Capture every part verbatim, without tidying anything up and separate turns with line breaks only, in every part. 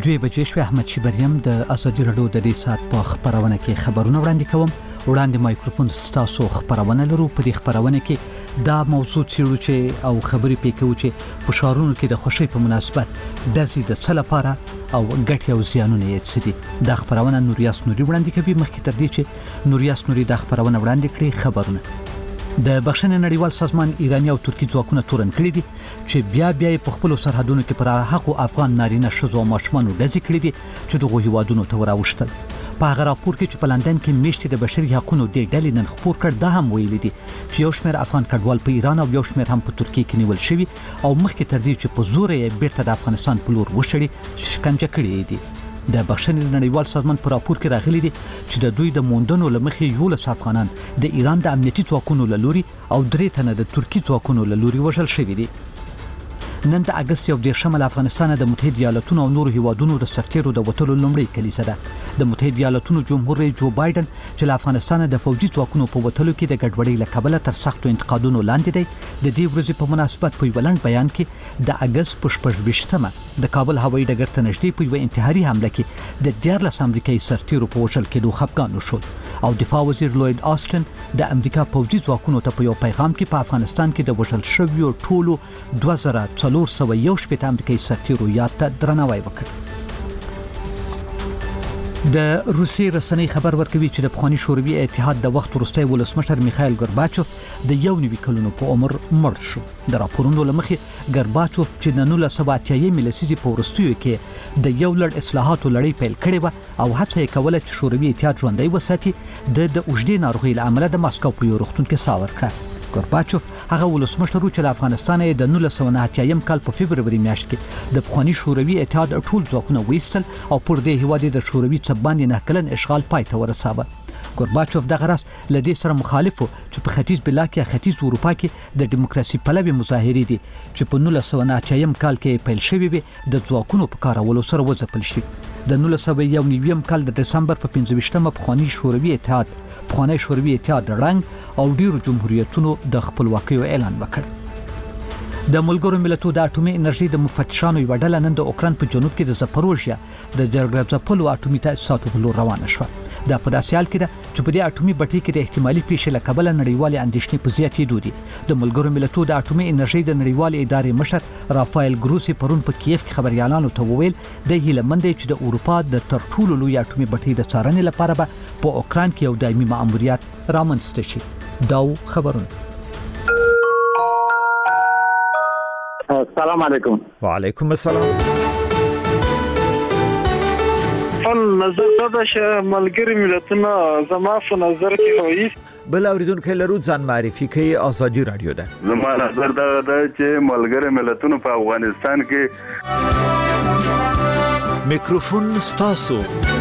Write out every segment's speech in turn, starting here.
دوی بجې شوې. احمد شیبریم د ازادي راډیو د دې سات په خبرونه کې خبرونه وړاندې کوم. وړاندې مایکروفون ستاسو خبرونه لرو. په دې خبرونه کې دا موضوع چیرو چې او خبرې پې کوو چې په ښارونو کې د خوښۍ په مناسبت ډزې د څه لپاره او ګټې او زیانونه یې څه دي. دا خبرونه نوریاس نوري وړاندې کوي. مخکې تر دې چې نوریاس نوري دا خبرونه وړاندې کړي، خبرونه د بخښنې نړیوال سازمان ایرانی او ترکی ځواکونه تورن کړي دي چې بیا بیا په خپل سرحدونو کې پر هغو افغان نارینه ښځو او ماشومانو ډزې کړي دي چې دغه هیوادونو ته وراوښتل. په هغه راپور کې چې په لندن کې میشتې د بشري حقوقو د ډلې نن خپور کړ، دا هم ویلي دي چې یو شمېر افغان کډوال په ایران او یو شمېر هم په ترکیه کې نیول شوي او مخکې تر دې چې په زور یې بیرته د افغانستان په لور وشړي شکنجه کړي دي. د بخښنې نړیوال سازمان په راپور کې راغلي دي چې د دوی د موندنو لمخې یولس افغانان د ایران د امنیتي ځواکونو له لوري او درې تنه د ترکی ځواکونو له لوري وژل شوي دي. نن د اگست یو دیرشمه له افغانستان د متحده ایالاتونو او نورو هیوادونو د سرتیرو د وټلو لومړی کلیسه ده. د متحده ایالاتونو جمهور رئیس جو بایدن چې له افغانستان د پوځي ځواکونو په وټلو کې د ګډوډۍ له کبله تر سختو انتقادونو لاندې دی. د دې ورځې په مناسبت په یو لنډ بیان کې د اگست په شپږویشتمه د کابل هوایي ډګر ته نږدې په یو انتحاري حمله کې د دیارلس امریکایي سرتیرو په وژل کېدو خفګان وشول او دفاع وزیر لوید آسټن د امریکا پوځي ځواکونو ته په یو پیغام کې په افغانستان کې د وژل شویو ټولو دوه زره څلور سوه یو شپېته امریکایي سرتیرو یاد ته درناوی وکړ. د روسیې رسنۍ خبر ورکوي چې د پخواني شوروي اتحاد د وخت وروستی ولسمشر میخایل ګورباچوف د یو نوي کلونو په عمر مړ شو. د راپورونو له مخې ګورباچوف چې د نولس سوه اتیایمې لسیزې په وروستیو کې د یو لړ اصلاحاتو لړۍ پیل کړې وه او هڅه یې کوله چې شوروي اتحاد ژوندی وساتي، د د اوږدې ناروغۍ له امله د ماسکو په یو روغتون کې ساه ورکړه. ګورباچوف هغه ولسمشر و چې له افغانستان د نولس سوه نهه اتیایم کال په فبروري میاشت کې د پخواني شوروي اتحاد ټول ځواکونه ویستل او پر دې هیواد د شوروي څه باندې نه کلن اشغال پای ته ورساوه. ګورباچوف دغه راز له دې سره مخالف و چې په ختیځ بلاک یا ختیځ اروپا کې د دیموکراسي پلوي مظاهرې دي چې په نولس سوه نهه اتیایم کال کې پیل شوې وي د ځواکونو په کارولو سره وځپل شي. د نولس سوه یو نویم کال د دسمبر په پنځه ویشتمه پخواني شوروي اتحاد پخوانی شوروي اتحاد رنګ او ډیرو جمهوریتونو د خپلواکۍ اعلان وکړ. د ملګرو ملتونو د اټومي انرژي د مفتشانو یوه ډله نن د اوکراین په جنوب کې د زپروژیا د جرګزپلو اټومي تاسیساتو په لور روانه شوه. دا په داسې حال کې ده چې په دې اټومي بټۍ کې د احتمالي پیښې له کبله نړیوالې اندېښنې په زیاتېدو دي. د ملګرو ملتونو د اټومي انرژي د نړیوالې ادارې مشر رافایل ګروسي پرون په کیف کې خبريالانو ته وویل د هیلمند چې د اروپا د تر ټولو لوی اټومي بټۍ د څارنې لپاره به په اوکراین کې یو دایمي مأموریت رامنځته شي. دا خبرونه.
السلام علیکم.
وعلیکم السلام.
فل نظر دا چې ملګری ملتونه زما په نظر کې هویس
بل اوریدونکو لرو ځان معرفي کوي. ازادي رادیو ده.
زما نظر دا ده چې ملګری ملتونه په افغانستان کې
میکروفون ستاسو.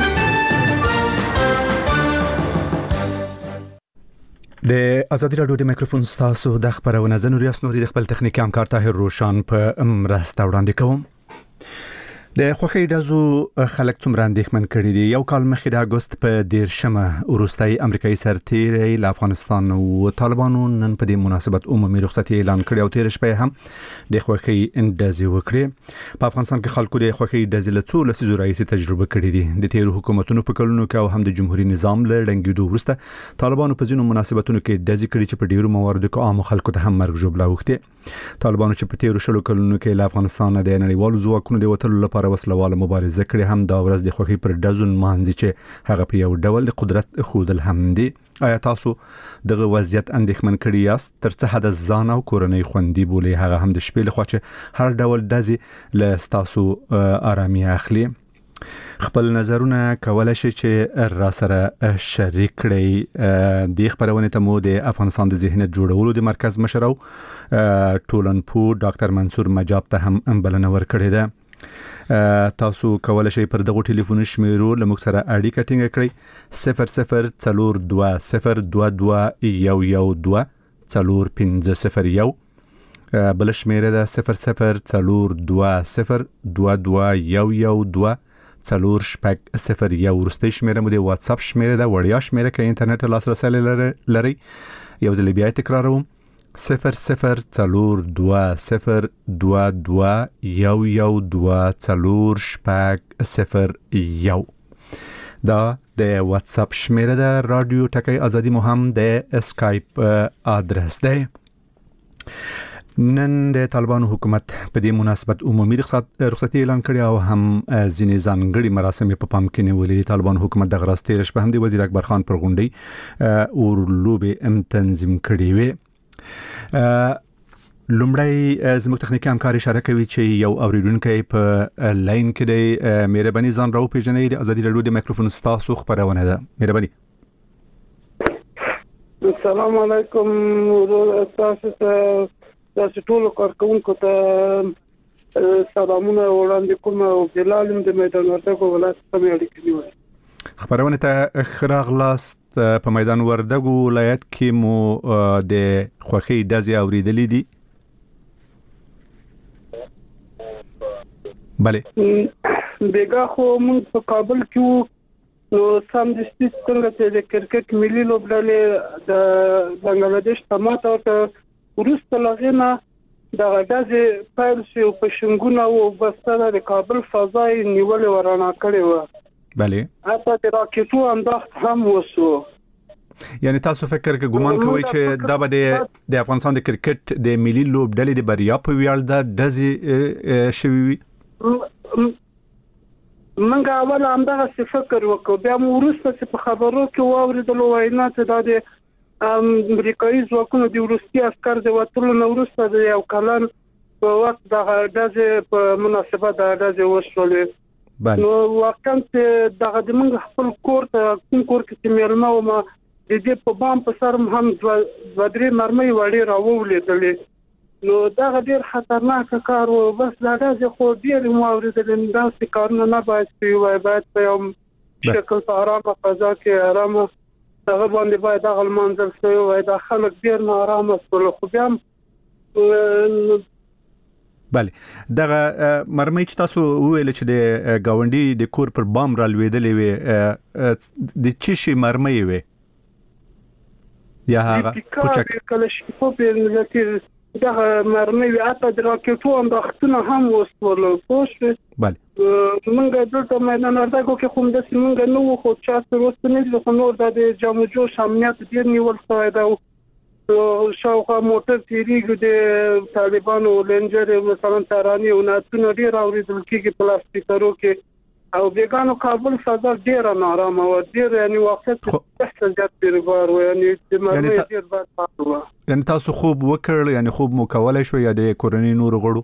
د ازادي راډیو د میکروفون ستاسو د خبرونه زنوریاس نوري د خپل تخنیکی همکار طاهر روشان په مرسته وړاندې کوم. د خوخي دزو خلک څومره اندېښمن کړي دي. یو کال مخکې د اگست په دیرشمه وروستي امریکایي سرتیری له افغانستان او طالبانو نن په دې مناسبت عمومي رخصتي اعلان کړي او تیر شپه هم د خوخي اندازي وکړي. په افغانستان کې خلکو د خوخي دزي له څو لسیزو راځي تجربه کړي دي. د تیر حکومتونو په کلونو کې او هم د جمهوریت نظام له رنګیدو وروسته طالبانو په ځینو مناسبتونو کې دزي کړي چې په ډیرو مواردو کې عام خلکو ته هم مرګ جوړه وکړي. طالبانو چې په تیر شلو کلونو کې له افغانستان د نړیوالو ځواکونو د وټلو لپاره وسلواله مبارزه کړې، هم دا ورځ د خوخي پر ډزون مانځي چې هغه په یو ډول د قدرت خودل هم دي. آیا تاسو دغه وضعیت اندېښمن کړی یاست؟ تر څه حد ځان او کورنۍ خوندي بولي، هغه هم د شپې لخوا چې هر ډول ډزي له تاسو آرامي اخلي؟ خپل نظرونه کولای شي چې را سره شریک کړئ. د خبرونه ته مو د افغانستان د ذهنیت جوړولو د مرکز مشر او ټولنپوه ډاکټر منصور مجاب ته هم بلنه ورکړې ده. تاسو کولای شئ پر دغه ټلیفون شمیرو لموږ سره اړیکه ټینګه کړئ. صفر صفر څلور دوه صفر دوه دوه یو یو دوه څلور پنځه صفر یو. بل شمیره ده صفر صفر څلور دوه صفر دوه دوه یو یو دوه څلور شپږ صفر یو. ورسته شمیره مو د واتس اپ شمیره ده، وړیا شمیره کې انټرنیټ لاسرسي لري. یو ځل بیا تکراروم صفر صفر څلور دوه صفر دوه دوه یو یو دوه څلور شپږ صفر یو. دا د واتس اپ شمیره ده. رادیو ټکی ازادي مو هم د اسکایپ ادرس ده. نن د طالبانو حکومت په دې مناسبت عمومي رخصتي اعلان کړې او هم ځینې ځانګړي مراسم په پام کې نیولې. طالبانو حکومت د غراستې رش په هم د وزیر اکبر خان پر غونډې او لوبې ام تنظیم کړې وي. لومړی زموږ تخنیکی همکار اشاره کوي چې یو اوریدونکو په لاین کې د مهرباني ځان راو پیژنې د ازادي رادیو د مایکروفون ستاسو خبرونه ده. مهرباني.
السلام علیکم. تاسو ته تاسو ټول کارکونکو ته سلامونه وړاندې کوم او بلالم د میدان وردګو ولایت څخه اړیکې نیولې.
خبرونه ته خراغلاست. په میدان وردګو ولایت کې مو د خوخي دازي اوریدلې دي. بله
بیګه خو موږ په کابل کې نو سم د څنګه چې د کرکټ ملي لوبډلې د بنگلاديش تماته او ورسته لغنه د غدازي فایل شو په شنګونه او بسره د کابل فضای نیول ورانه کړی و.
بله
حتی د راکټو انداخت هم وسو.
یعنی تاسو فکر کې ګومان کوئ چې دا به د افغانستان د کرکټ د ملي لوبډلې د بریا په ویاړ د دزي شوی؟ منګه اول همدغه فکر وکړ. بیا مو ورسته چې په خبرو کې واوریدل وینا چې دا د امریکایي ځواکونو د روسي عسكر د وټلو نو ورسته د یو کلن په وخت د دغه په مناسبت د دغه وشولې. نو واقعا چې دغه د موږ خپل کور ته کوم کور کې مېلمه و ما د دې په بام په سر هم د درې مرمۍ وړي راوولېدلې. نو دا ډېر خطرناک کار و. بس دا د خو ډېر مورید د انداز کارونه نه باید وي. باید په یو شکل په آرامه فضا کې آرامه هغه باندې باید هغه منځل شوی وای. دا خلک ډېر نه آرامه شول. خو بیا بله دغه مرمۍ چې تاسو ویل چې د گاونډي د کور پر بام را لویدلې وي د چی شي مرمۍ وي یا هغه پوچک
کله شي په لکه دا مرمۍ اته د راکټو انداختونه هم وسول. پوښ
بله
موږ دلته میدان وردګو کې کوم د موږ نو خو چا څه وستنې له نور د جامو جوش امنیت ډیر نیول شوی دا. شاوخوا موټر تیریږي د طالبانو لنجر مثلا ترانه او ناتونه ډیر اوریدل کېږي پلاستیکرو کې او بیگانو کابل فضا ډیر نارامه و. ډیر یعنی واقعیت څه زیات پیروار و. یعنی د مرمۍ ډیر بد و.
یعنی تاسو خوب وکړ یعنی خوب مو کولای شو یا د کورنۍ نور غړو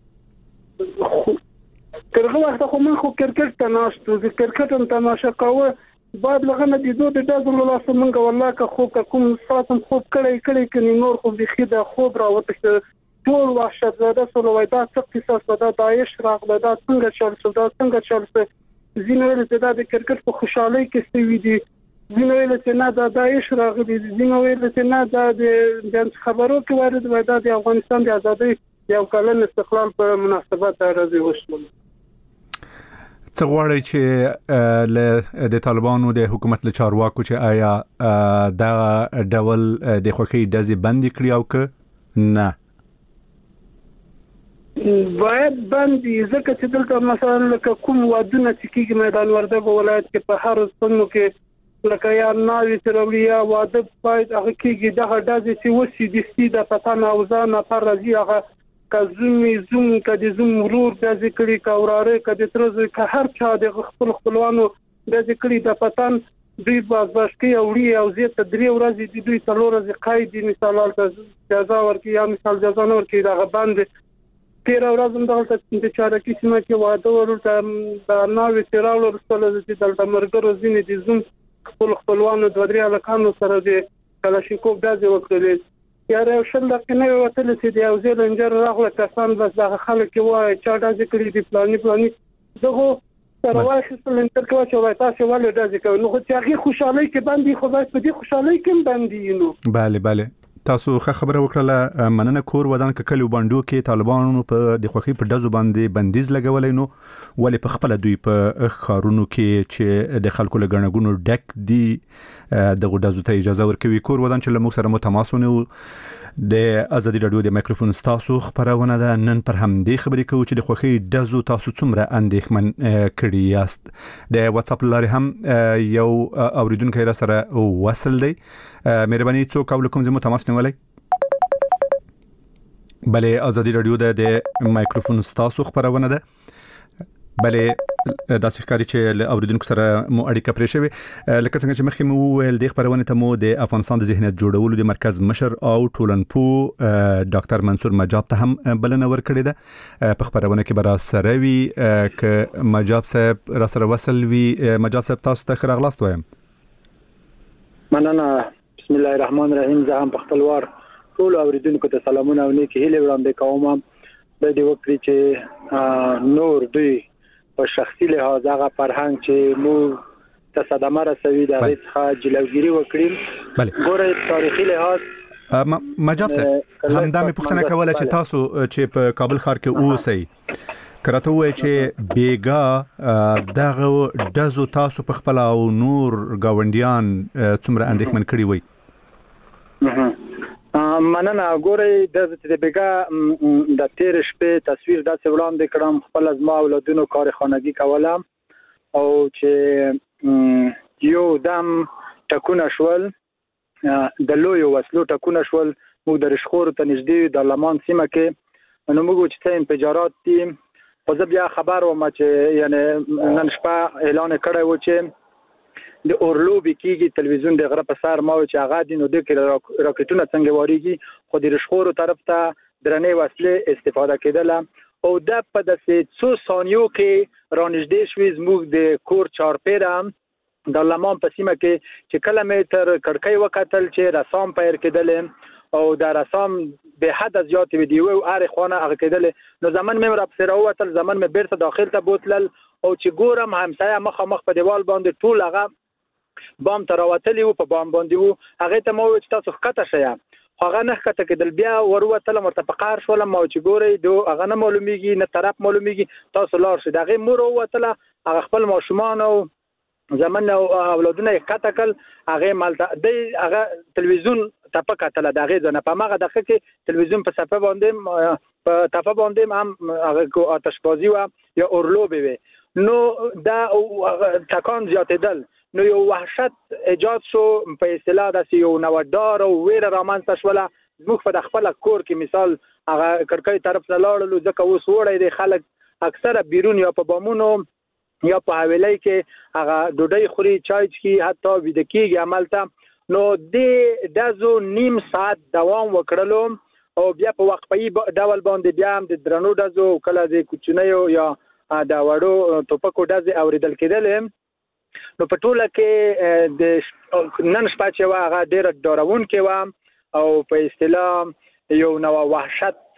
کرغه وخت خو من خو کرکټ ته ناشته د کرکټ تماشا کوه بعد لغنه د دوه د دازو له څه منګه والله که خو کوم ساتم خوب کړی کړی کني نور خو بخي د خوب راوته ټول وحشت زده سره وای دا څه قصص ده داعش راغله دا څنګه چل دا څنګه چل زینویل ته د کرکټ په خوشحالي کې سوي دي. زینویل ته نه د داعش راغلي. زینویل ته نه د خبرو کې وارد وای دا د افغانستان د ازادۍ یو کلن استقلال په مناسبت راځي وشول.
څه غواړي چې د طالبانو د حکومت له چارواکو چې آیا دا ډول د خوخي دزي بندي کړی او که نه
باید باندې ځکه چې دلته مثلا لکه کوم وادونه چې کېږي میدان وردګو ولایت کې په هر څنګه کې لکه یا ناوی ترولیا واده باید هغه کېږي دغه دازي چې وسی د سې د پتان او ځان پر راځي هغه کزومي زوم کدي زوم ورور د ذکرې کوراره کدي ترځي که هر چا د خپل خپلوانو د ذکرې د پتان دوی بازباشکي اوړي او زه ته درې ورځې د دوی څلور ورځې قید مثال جزا ورکي یا مثال جزا نور کې دغه باندې تیر ورځم دغه د چارکی سیمه کې واده ورته د ناوې تیراول ورسره د دلته مرګرو ځینې د زوم خپل خپلوانو د درې الکانو سره د کلاشینکوف دازي وکړل. یاره شل دقیقې نه وتل چې د یو ځل انجر راغله کسان بس دغه خلک وای چا دازي کړی دی پلاني پلاني دغه سره واخې سلنټر کې چې تاسو ولې دازي کوي نو چې هغه خوشحالي کې باندې خو بس په دې خوشحالي کې باندې نو
bale bale تاسو خبره وکړه مننه کور ودان ککلو باندو کې طالبانو په د خوخي په دزو باندې بندیز لګولای نو ولې په خپل دوی په خارونو کې چې د خلکو لګنګونو ډک دي د غدازو ته اجازه ورکوي. کور ودان چې لمو سره متماسونه د ازادي رادیو د مایکروفون ستاسو خبرونه ده. نن پر همدې خبرې کوو چې د خوخي دزو تاسو څومره اندېښمن کړي یاست. د واتس اپ لاري هم یو اوریدونکو را سره وصل دی. مهرباني څوک او کوم زمو تماس نیولای؟ بله ازادي رادیو د مایکروفون ستاسو خبرونه ده. بله داسې ښکاري چې له اوریدونکو سره مو اړیکه پرې شوې. لکه څنګه چې مخکې مو ویل د خبرونه ته مو د افغانستان د ذهنیت جوړولو د مرکز مشر او ټولنپوه ډاکټر منصور مجاب ته هم بلنه ورکړې ده. په خبرونه کې به را سره وي که مجاب صاحب را سره وصل وي. مجاب صاحب تاسو ته ښه راغلاست وایم.
مننه. بسم الله الرحمن الرحیم. زه هم په خپل وار ټول اوریدونکو ته سلامونه او نیکی هیله وړاندې کوم. د دې وکړي چې نور دوی په شخصي لحاظ هغه فرهنګ چې مو ته صدمه رسوي د هغې څخه جلوګیري وکړي. ګوره تاریخي لحاظ
مجاب صاحب همدا مې پوښتنه کوله چې تاسو چې په کابل ښار کې اوسئ کراته وای چې بیګا دغه دزو تاسو په خپل او نور گاونډیان څومره اندېښمن کړي وي؟
مننه. ګورئ د بیګا د تیر شپې تصویر داسې وړاندې کړم. خپل از ما اولادونو کارخانگی کولم او چې یو دم ټکونه شول د لویو وسلو ټکونه شول. موږ د رشخور ته نږدې د لمان سیمه کې نو موږ چې څه انفجارات دي خو زه بیا خبر وم چې یعنی نن شپه اعلان کړی و چې د اورلوبي کېږي تلویزیون د غره په سر ما چې هغه دي نو د کې راکټونه څنګه واریږي خو د رشخورو طرف ته درنې وسلې استفاده کېدله او د په داسې څو ثانیو کې رانږدې شوي زموږ د کور چارپیره د لمان په سیمه کې چې کله مې تر کړکۍ وکتل چې رسام پیر کېدلې او د رسام به حد زیات ویډیو او اره خانه هغه کېدلې. نو زمن مې را پسې راوتل. زمن مې بیرته داخل ته بوتلل او چې ګورم همسایه مخامخ په دیوال باندې ټول هغه بام تر راوتلی وو په بام باندې وو. هغه ته مو چې تاسو ښکته شئ هغه نه ښکته کېدل. بیا وروتل ورته په قهر شولم ما چې ګورئ دو هغه نه معلومیږي نه طرف معلومیږي تاسو لار شئ. د هغې مور ووتله هغه خپل ماشومان او زمن او اولادونه یې ښکته کړل. هغې مالته دی هغه تلویزیون تپه کتله د هغې ځای نه په هماغه دقیقه کې تلویزیون په څپه باندې په تپه باندې هم هغه آتشبازي وه یا اورلوبې وې. نو دا ټکان زیاتېدل نو یو وحشت ایجاد شو. په اصطلاح داسې یو نوډار او ویره رامنځته شوله. زموږ په خپل کور کې مثال هغه کړکۍ طرف ته لاړلو ځکه اوس وړی دی خلک اکثره بیرون یا په بامونو یا په حویلۍ کې هغه ډوډۍ خوري چای څښي حتی ویده کېږي هملته. نو دې دزو نیم ساعت دوام وکړلو او بیا په وقفه‌یي ډول باندې بیا هم د درنو ډزو کله د کوچنیو یا د وړو ټوپکو ډزې اورېدل کېدلې. نو په ټوله کې د نن شپه چې وه هغه ډېره ډارونکې وه او په اصطلاح یو نوع وحشت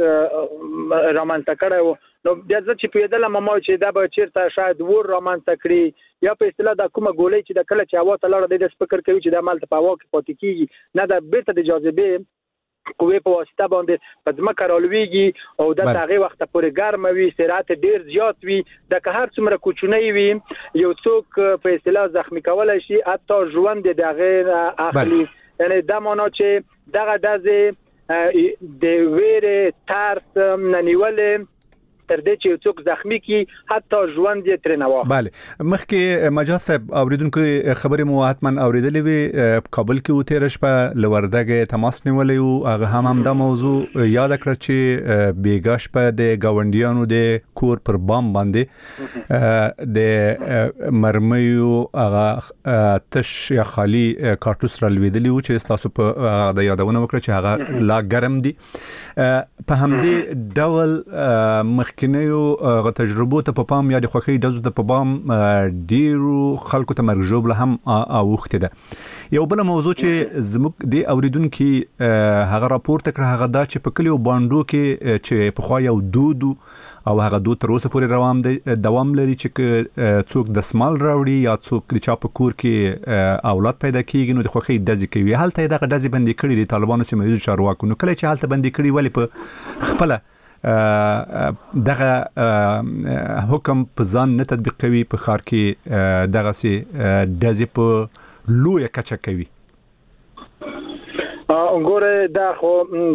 رامنځته کړی و. نو بیا زه چې پوهېدلم ما چې دا به چېرته شاید اور رامنځته کړي یا په اصطلاح دا کومه ګولۍ چې د کله چې هوا ته لاړه دی داسې فکر کوي چې دا مالته په هوا کې پاتې کېږي نه دا بېرته د جاذبې قوې په واسطه باندې په ځمکه رالویږي او دا د هغې وخته پورې ګرمه وي سرعت ډېر زیات وي. دا که هر څومره کوچنی وي یو څوک په اصطلاح زخمي کولی شي حتی ژوند د هغې اخلي. یعنې دا معنا چې دغه ډزې د ویرې ترس نه نیولې تر دې چې یو څوک زخمی کی حتی ژوند یې ترې نه واخلي.
بله مخکې مجاب صاحب اوریدونکو خبرې مو حتما اوریدلې وي. کابل کې و تېره شپه له وردګې تماس نیولی و هغه هم همدا موضوع یاد کړه چې بیګا شپه د ګاونډیانو د کور پر بام باندې د مرمیو هغه تش یا خالی کارتوس را لوېدلی و چې ستاسو په د یادونه وکړه چې هغه لا ګرم دي. په همدې ډول مخ کنيو غ تجربو ته په پام یا د خوخي دزو ته په پام ډیرو خلکو ته مرګ جوړ هم اوخته ده. یو بل موضوع چې زموږ د اوریدونکو هغه راپورته کړ هغه دا چې په کلیو باندو کې چې په خو یو دودو او هغه دوه تر اوسه پورې روان دي دوام لري چې څوک د سمال راوړي یا څوک د چا په کور کې اولاد پیدا کیږي نو د خوخي دزي کوي. هلته دغه دزي بندي کړي دي طالبانو سیمه یوز چارواکو نو کله چې هلته بندي کړي ولی په خپل دغه حکم په ځان نه تطبیق کوي په خار کې دغه سي دزي په لوی کچه کوي.
ګوره دا خو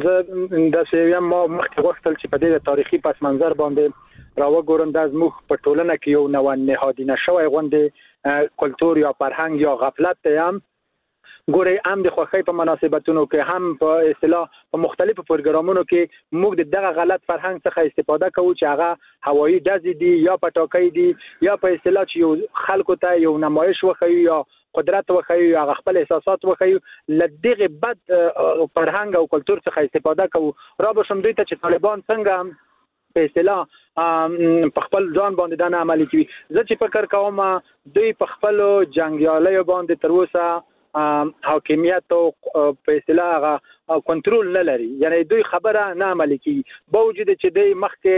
د سیویم ما مخکې وختل چې په دې تاریخي پس منظر باندې راوګورم د زموږ په ټولنه کې یو نو نهادینه شوی غونډه کلتور یا فرهنګ یا غفلت ته هم ګوره هم د خوخی په مناسبتونو کې هم په اصطلاح په مختلفو پروګرامونو کې موږ دغه غلط فرهنګ څخه استفاده کوو چې هغه هوایی ډزې دي یا پټاکۍ دي یا په اصطلاح چې یو خلکو ته یو نمایش وخیو یا قدرت وخیو یا خپل احساسات وخیو لدغه بد فرهنګ او کلتور څخه استفاده کوو را به شم دوی ته چې طالبان څنګه په اصطلاح په خپل ځان باندې دا عملي کوي زه چې فکر کوم دوی په خپل جنگیالیو باندې تر اوسه حاکمیت او په اصطلاح کنټرول نه لري یعنی دوی خبره نه عملي کوي با وجود چې دوی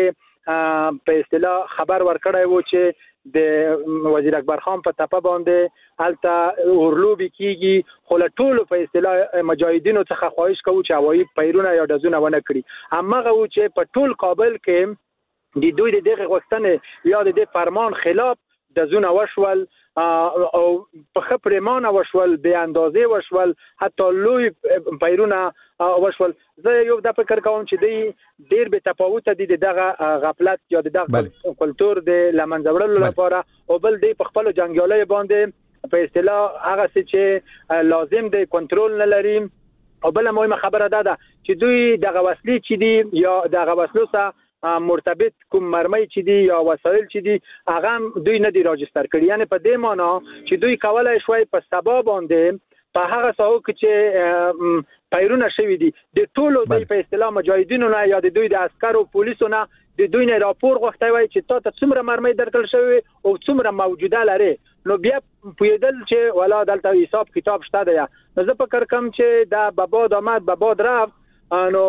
مخکې په اصطلاح خبر ورکړی وو چې د وزیر اکبر خان په تپه باندې الته اورلوبي کیږي خو له ټولو په اصطلاح مجاهدینو څخه خواهش کوو چې هوایي پیرونه یا ډزونه ونه کړي همغه و چې په ټول کابل کې د دوی د دغه غوښتنې یا د دې فرمان خلاف ډزونه وشول او په خپرمان وشول به اندازې وشول حتی لوی پیرونه وشول زه یو د فکر کوم چې دی ډیر به تفاوت دي دغه غفلت یا دغه کلتور د لمنځوړلو لپاره او بل دی په خپل جنگیالي باندې په اصطلاح هغه چې لازم دی کنټرول نه لري او بل مهمه خبره ده چې دوی دغه وسلې چې دي یا دغه وسلو سره مرتبط کوم مرمۍ چې دي یا وسایل چې دي هغه دوی نه دي راجستر کړي یعنی په دې معنی چې دوی کولای شوی په سبا باندې په هغه ساحو کې چې پیرونه شوی دي د ټولو د په اصطلاح مجاهدینو نه یا د دوی د عسکرو پولیسو نه د دوی نه راپور غوښتي وای چې تاسو څومره مرمۍ درکړل شوی او څومره موجوده لري نو بیا پویدل چې ولا دلته حساب کتاب شته دی نو زه فکر کوم چې دا بابا آمد بابا رفت نو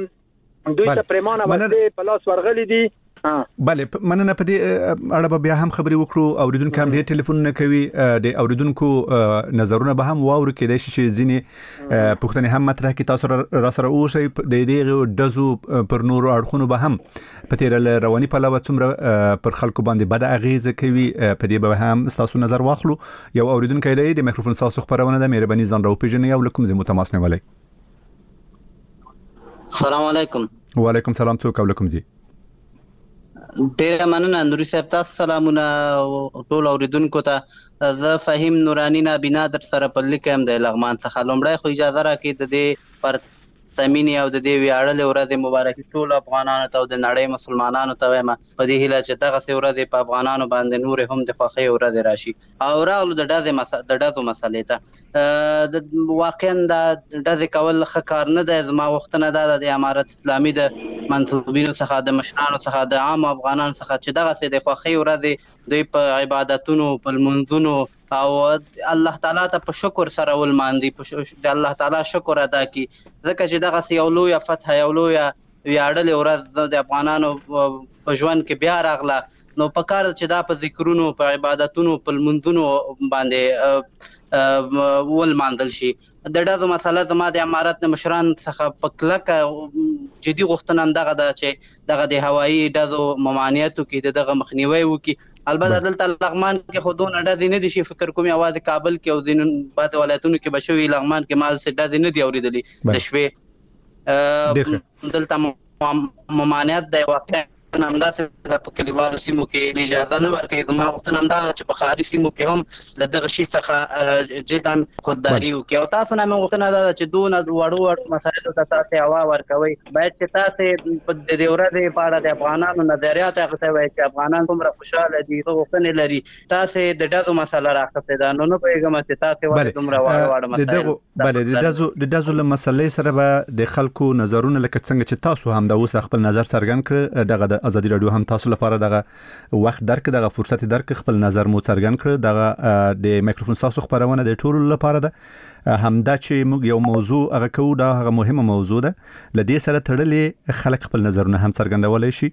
دوی ته پرمانه ورته پلاس ورغلي دي
بله مننه په دې اړه بیا هم خبري وکړو اوریدونکو هم ډېر ټلیفون کوي د اوریدونکو نظرونه به هم واورو کېدای شي چې ځینې پوښتنې هم مطرح کی تاسو را سره اوسئ د دې دزو پر نورو اړخونو به هم په تیر رواني په لور څومره پر خلکو باندې بد اغیزه کوي په دې به هم تاسو نظر واخلو یو اوریدونکو دی د میکروفون تاسو خبرونه د مهرباني ځان راو پیژنې او لکم زمو تماس نه ولای
السلام علیکم
وعلیکم سلام څوک علیکم جی
ډیره مننه نوري صاحب تاسو سلامونه ټول اوریدونکو ته زه فهیم نورانی نابینا در سره په لیکم د لغمان څخه لومړی خو اجازه راکړئ د دې پر تامین او د دې ویاړلې ورځې مبارکي ټول افغانانو ته او د نړۍ مسلمانانو ته وایم په دې هیله چې دغه ورځې په افغانانو باندې نور هم د خوښۍ ورځې راشي او راغلو د ډزې مس د ډزو مسلې ته د واقعا د ډزې کول ښه کار نه دی زما غوښتنه ده د امارت اسلامي د منصوبینو څخه د مشرانو څخه د عام افغانانو څخه چې دغه څه د خوښۍ ورځې دوی په عبادتونو په لمونځونو او الله تعالی ته په شکر سره ولماندي د الله تعالی شکر ادا کی ځکه چې دغه یو لوی فتح یو لوی ویاړلې ورځ د افغانانو په ژوند کې بیا راغله نو په کار چې دا په ذکرونو په عبادتونو په لمونځونو باندې ولماندل شي د ډزو مسله زما د امارت مشران څخه په کلکه جدي غوښتنه دغه ده چې دغه د هوایي ډزو ممانعتو کې دغه مخنیوي وکړي البته دلته لغمان کې خودون ډزې نه دي شي فکر کوم اواز کابل کې او ځینو بعض ولایتونو کې بشوي لغمان کې مال څه ډزې نه دی اوریدلې د شوي دلته ممانعت دی واقع همداسې په کلیوالو سیمو کې اجازه نه ورکوي زما غوښتنه همدا ده چې په ښاري سیمو کې هم له دغه شي څخه جدا خودداري وکړي او تاسو نه مې غوښتنه ده چې دونه وړو وړو مسایلو ته تاسې هوا ورکوئ باید چې تاسې په دې ورځې په اړه د افغانانو نظریات اخیستی وای چې افغانان څومره خوشحاله دي څه غوښتنې لري تاسې د ډزو مسله رااخیستې ده نو نه پوهېږم چې تاسې ولې دومره واړه واړه مسایل
بله د ډزو د ډزو له مسلې سره به د خلکو نظرونه لکه څنګه چې تاسو هم د اوس خپل نظر څرګند کړ دغه د ازادي رادیو هم تاسو لپاره دغه وخت درک دغه فرصت درک خپل نظر مو څرګند کړ دغه د میکروفون تاسو خبرونه د ټولو لپاره ده همدا چې موږ یو موضوع هغه کوو دا هغه مهمه موضوع ده لدې سره تړلې خلک خپل نظرونه هم څرګندولای شي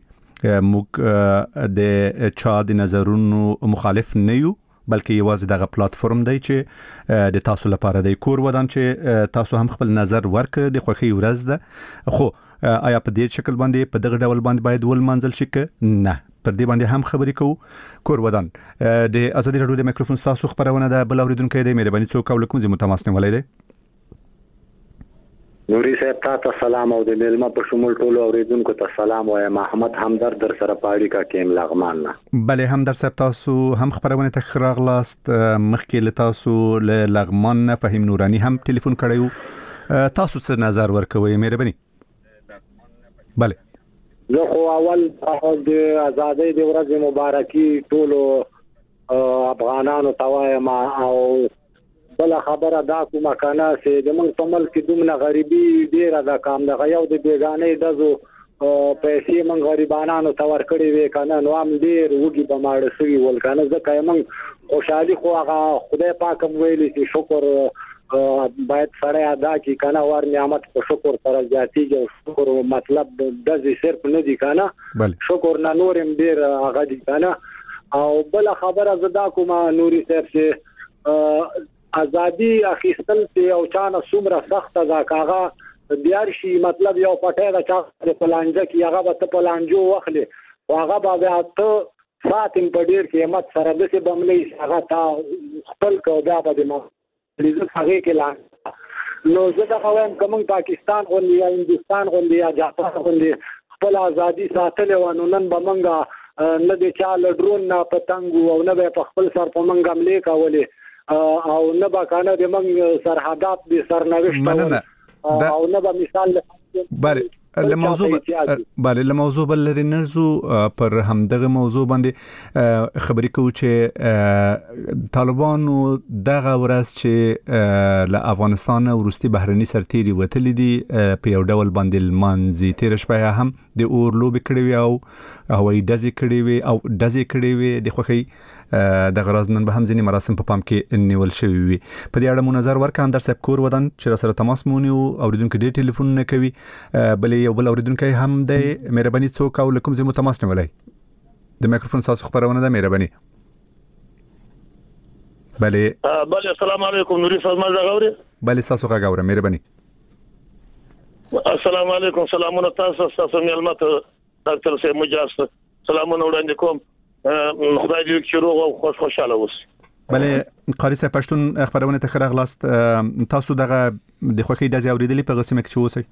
موږ د چا د نظرونو مخالف نه یو بلکې یوازې دغه پلیټفارم دی چې د تاسو لپاره د کور ودان چې تاسو هم خپل نظر ورکړئ د خوښي ورځ ده خو آیا په دې شکل باندې په دغه ډول باندې باید ولمنځل شي که نه پر دې باندې هم خبرې کوو کور ودان د ازادي رادیو د میکروفون تاسو خبرونه ده بل اوریدونکو دی مهرباني څوک او لکم زمو تماس نیولای دی
نوري صاحب تاسو سلام او د ملما په شمول ټول اوریدونکو ته سلام وایم. محمد همدرد در سره پاړی کا کیم لغمان نه.
بله همدرد صاحب تاسو هم خبرونه ته راغلاست مخکې له تاسو له لغمان نه فهیم نورانی هم ټلیفون کړیو تاسو څه نظر ورکوي مهرباني؟ بله
زه خو اول د ازادۍ د ورځې مبارکي ټول افغانانو ته وایم او بل خبره دا کومه کنه چې د موږ په ملک کې دومره غریبي ډیره ده کام د یو د بیگانې دزو پیسې موږ غریبانو ته ورکړې وې کنه نو هم ډیر وګي به ماړ شوي ول کنه ځکه موږ خوشحالي خو هغه خدای پاک هم ویلي چې شکر باید سره ادا کی کنه ور نعمت په شکر سره زیاتیږي او شکر مطلب د دې صرف نه دی کنه شکر نه نورم ډیر هغه دی کنه او بل خبره زدا کومه نوري صاحب چې ازادي اخیستل ته او چانه څومره سخت ده کاغه بیار شي مطلب یو پټه دا چې پلانځه کې هغه به ته پلانجو واخلي او هغه به ته ساتم په ډیر کې مت سره د څه بملې هغه تا خپل کو بیا به ما لیزه هغه کې لا نو زه دا وایم کوم پاکستان غونډي یا هندستان غونډي یا جاپان غونډي خپل ازادي ساتل و نو نن به منګه نه د چاله ډرون نه پتنګ او نه به خپل سر په منګه عملې کولې او نه با کنه د موږ سرحدات به سرنوشت او نه به مثال
بله له موضوع بله له موضوع بل لري نزو پر همدغه موضوع باندې خبرې کوو چې طالبانو دغه ورځ چې له افغانستان ورستي بهرني سرتيري وتلې دي په یو ډول باندې لمانځي تیر شپه هم د اور لوبي کړې او هوایي ډزې کړې وي او ډزې کړې وي د خوخي د غراز نن به هم ځینې مراسم په پام کې نیول شوی وي. په دې اړه مو نظر ورکړه اندر صاحب کور ودان چې سره تماس مونږ او اوریدونکو ډېر ټلیفون نه کوي بلې یو بل اوریدونکو هم د مهرباني څوک او لکم زمو تماس نه ولای د میکروفون تاسو خبرونه ده مهرباني. بله
بله السلام علیکم نوري صاحب ما زغوري
بله تاسو غاغوره مهرباني.
السلام علیکم سلامونه تاسو تاسو ملمت ډاکټر صاحب مجاز سلامونه وړاندې کوم خدای دې چې روغ او خوش خوشاله اوسئ.
بله قاری صاحب پښتون خبرونه ته خراغلاست تاسو دغه د خوخي د زیاوریدلې په قسمه کې چې اوسئ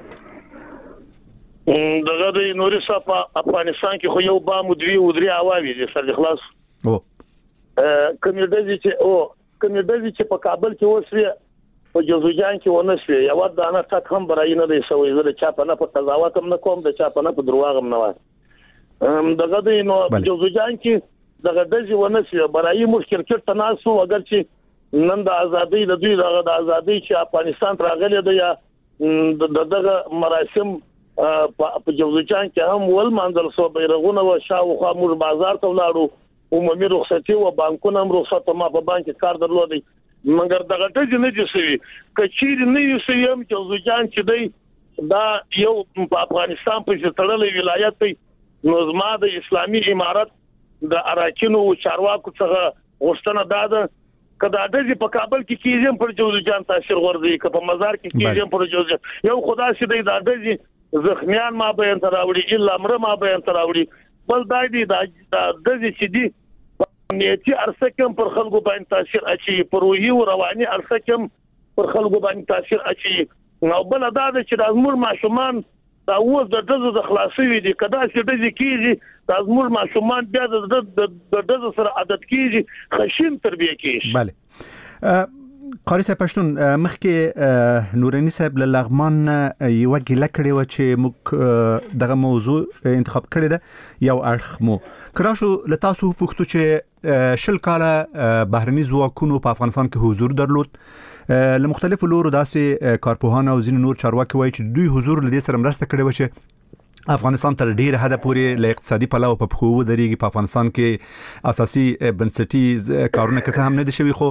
دغه د نوري صاحب په افغانستان کې خو یو با مدوي ودري عواوي دي سر اخلاص
او
کوم د دې چې او کوم د دې چې په کابل کې اوسوي په جوزجان کې ونسوي یو د انا تک هم برای نه دی سوې زره چا په نه په قضاوت هم نه کوم د چا په نه په دروغ هم نه وای دغه د نو جوزجان کې دغه د ځي ونسوي برای مشکل کې تناسو اگر چې نن د ازادۍ د دوی دغه د ازادۍ چې افغانستان راغلي دی یا دغه مراسم په جوزجان کې هم ول منځل سو بیرغونه او شاوخوا مور بازار ته ولاړو عمومي رخصتي او بانکونه هم رخصت ما په بانک کار درلودي مګر دغه ټج نه دي سوي کچیر نه یو سیم جوزجان چې دی دا یو په افغانستان په تړلې ولایت دی نو زما د اسلامي امارت د اراکینو چارواکو څخه غوښتنه ده کدا د دې په کابل کې کیږم پر جوزجان تاثیر ورځي که په مزار کې کیږم پر جوزجان یو خدا شي د دې زخمیان ما بیان تراوړي الا امر ما بیان تراوړي بل دای دي د دې چې دي نیتی ارسکم پر خلکو باندې تاثیر اچي پر روحي او رواني ارسکم پر خلکو باندې تاثیر اچي نو بل دا چې د امور ماشومان دا اوس د دزو د خلاصوي دي کدا چې د دې کیږي د امور ماشومان بیا د دزو سره عادت کیږي خشین تربیه کیږي.
بله قاری صاحب پښتون مخکې نورانی صاحب له لغمان یو ګیله کړې و چې موږ دغه موضوع انتخاب کړی ده یو اړخ مو کراشو له تاسو پوښتو چې شل کاله بهرني ځواکونو په افغانستان کې حضور درلود له مختلفو لورو داسې کارپوهان او ځینې نور چارواکي وایي چې دوی حضور له دې سره مرسته کړې و چې افغانستان تر ډیر حد پورې له اقتصادي پلوه په خو ودرېږي په افغانستان کې اساسي بنسټیز کارونه که څه هم نه دي شوي خو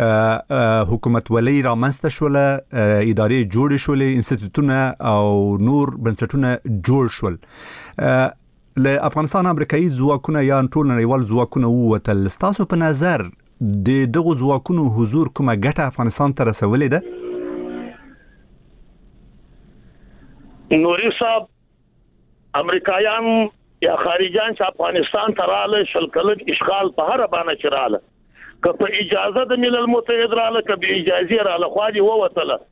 حکومت ولې رامنځته شوله ادارې جوړې شولې انسټیټوټونه او نور بنسټونه جوړ شول له افغانستان امریکایي ځواکونه یا ټول نړیوال ځواکونه ووتل ستاسو په نظر د دغه ځواکونو حضور کومه ګټه افغانستان ته رسولې ده؟
نوري صاحب امریکایان یا خارجيان چې افغانستان ته رااله شل کلن اشغال په هر باندې چراله که په اجازه د ملل متحد رااله که به اجازه رااله خو دې ووتله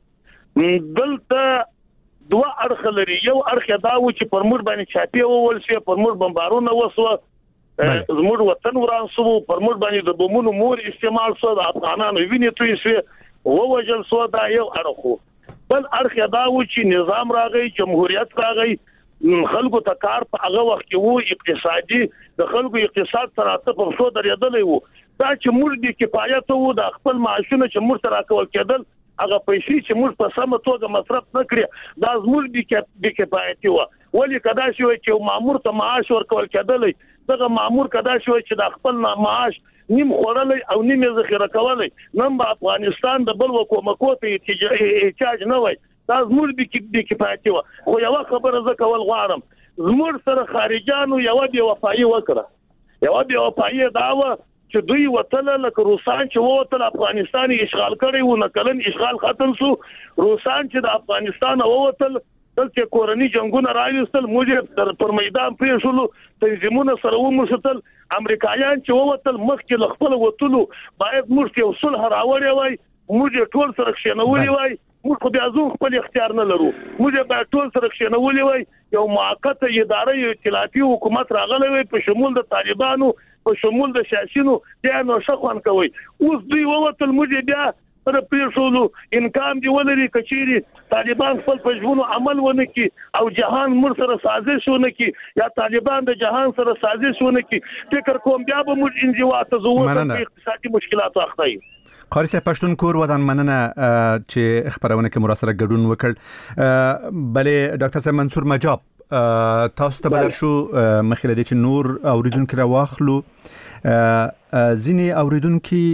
دلته دوه اړخ لري. یو اړخ دا و چې پر موږ باندې چاپی وول شي، پر موږ بمبارونه وسو، زموږ وطن وران سو، پر موږ باندې د بمونو مور استعمال سو، د افغانانو وینې توی شو او وجل سو. دا یو اړخ. بل اړخ دا و چې نظام راغی، جمهوریت راغی، خلکو ته کار په هغه وخت کې وو، اقتصادي د خلکو اقتصاد سره په څو درېدلې وو. دا چې موږ د کفایت وو، د خپل معاشونه چې موږ سره کول کېدل، هغه پیسې چې موږ په سمه توګه مصرف نکړي، دا زموږ د کفایت وو. ولی کدا شو چې مامور ته معاش ورکول کېدل، دغه مامور کدا شو چې د خپل معاش نیم خورلې او نیم ذخیره کولې، نن په افغانستان د بل حکومت ته احتیاج نه وای. دا زموږ د کفایت وو. خو یو خبره زه کول غواړم، زموږ سره خارجانو یو بې وفایي وکړه. یو بې وفایي دا و چې دوی وطن لکه روسان چې ووتل افغانستان اشغال کړی و، نکلن اشغال ختم شو. روسان چې د افغانستان ووتل، دلته کورني جنگونه راوستل، موږ پر میدان پریښولو، تنظیمونه سره وموشتل. امریکایان چې ووتل مخکې ل خپل وتلو باید موږ یو صلح راوړی وای، موږ ټول سره کښېنولي وای. موږ خو بیا زو خپل اختیار نه لرو، موږ باید ټول سره کښېنولي وای. یو موقته اداره، یو ائتلافي حکومت راغلی وای په شمول د طالبانو، په شمول د شاشینو، بیا نو شخوان کوي. اوس دوی ووتل، موږ بیا پر پریښولو. انکام دی ولري کچيري طالبان خپل پښونو عمل ونه کی او جهان مر سره سازش ونه کی، یا طالبان د جهان سره سازش ونه کی، فکر کوم بیا به موږ انزوا ته زو په اقتصادي مشکلات اخته یو.
قاری صاحب پښتون کور ودان مننه چې خبرونه کې مراسله ګډون وکړ. بلې ډاکټر صاحب منصور مجاب، تاسو ته بدر شو مخکې لدی چې نور اوریدونکو را واخلو. ځینې اوریدونکو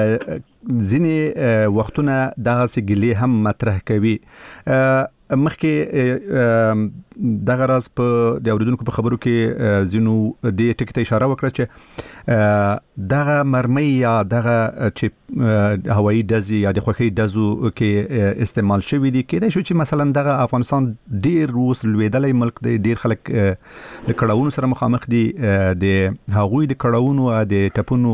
ځینې وختونه دغه سګلې هم مطرح کوي. مخکې دغه راز په د اوریدونکو په خبرو کې زینو د ټکټ اشاره وکړه چې دغه مرمۍ یا دغه چې هوایي ډزې یا د خوخي ډزو کې استعمال شوی دي، کېدای شو چې مثلا دغه افغانستان ډیر روس لویدلې ملک دی، ډیر خلک د کړهونو سره مخامخ دي، د هغوی د کړهونو او د ټپونو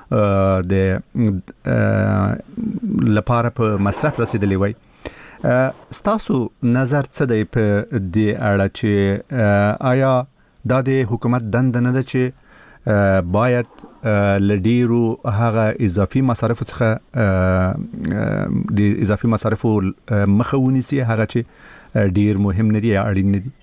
د لپاره په مصرف رسیدلی وای. ستاسو نظر څه دی په دې اړه چې آیا دا د حکومت دند نه ده چې باید لډیرو هغه اضافي مصارف څخه د اضافي مصارفو مخه ونیسي، هغه چې ډیر مهم نه دي یا اړین نه دي؟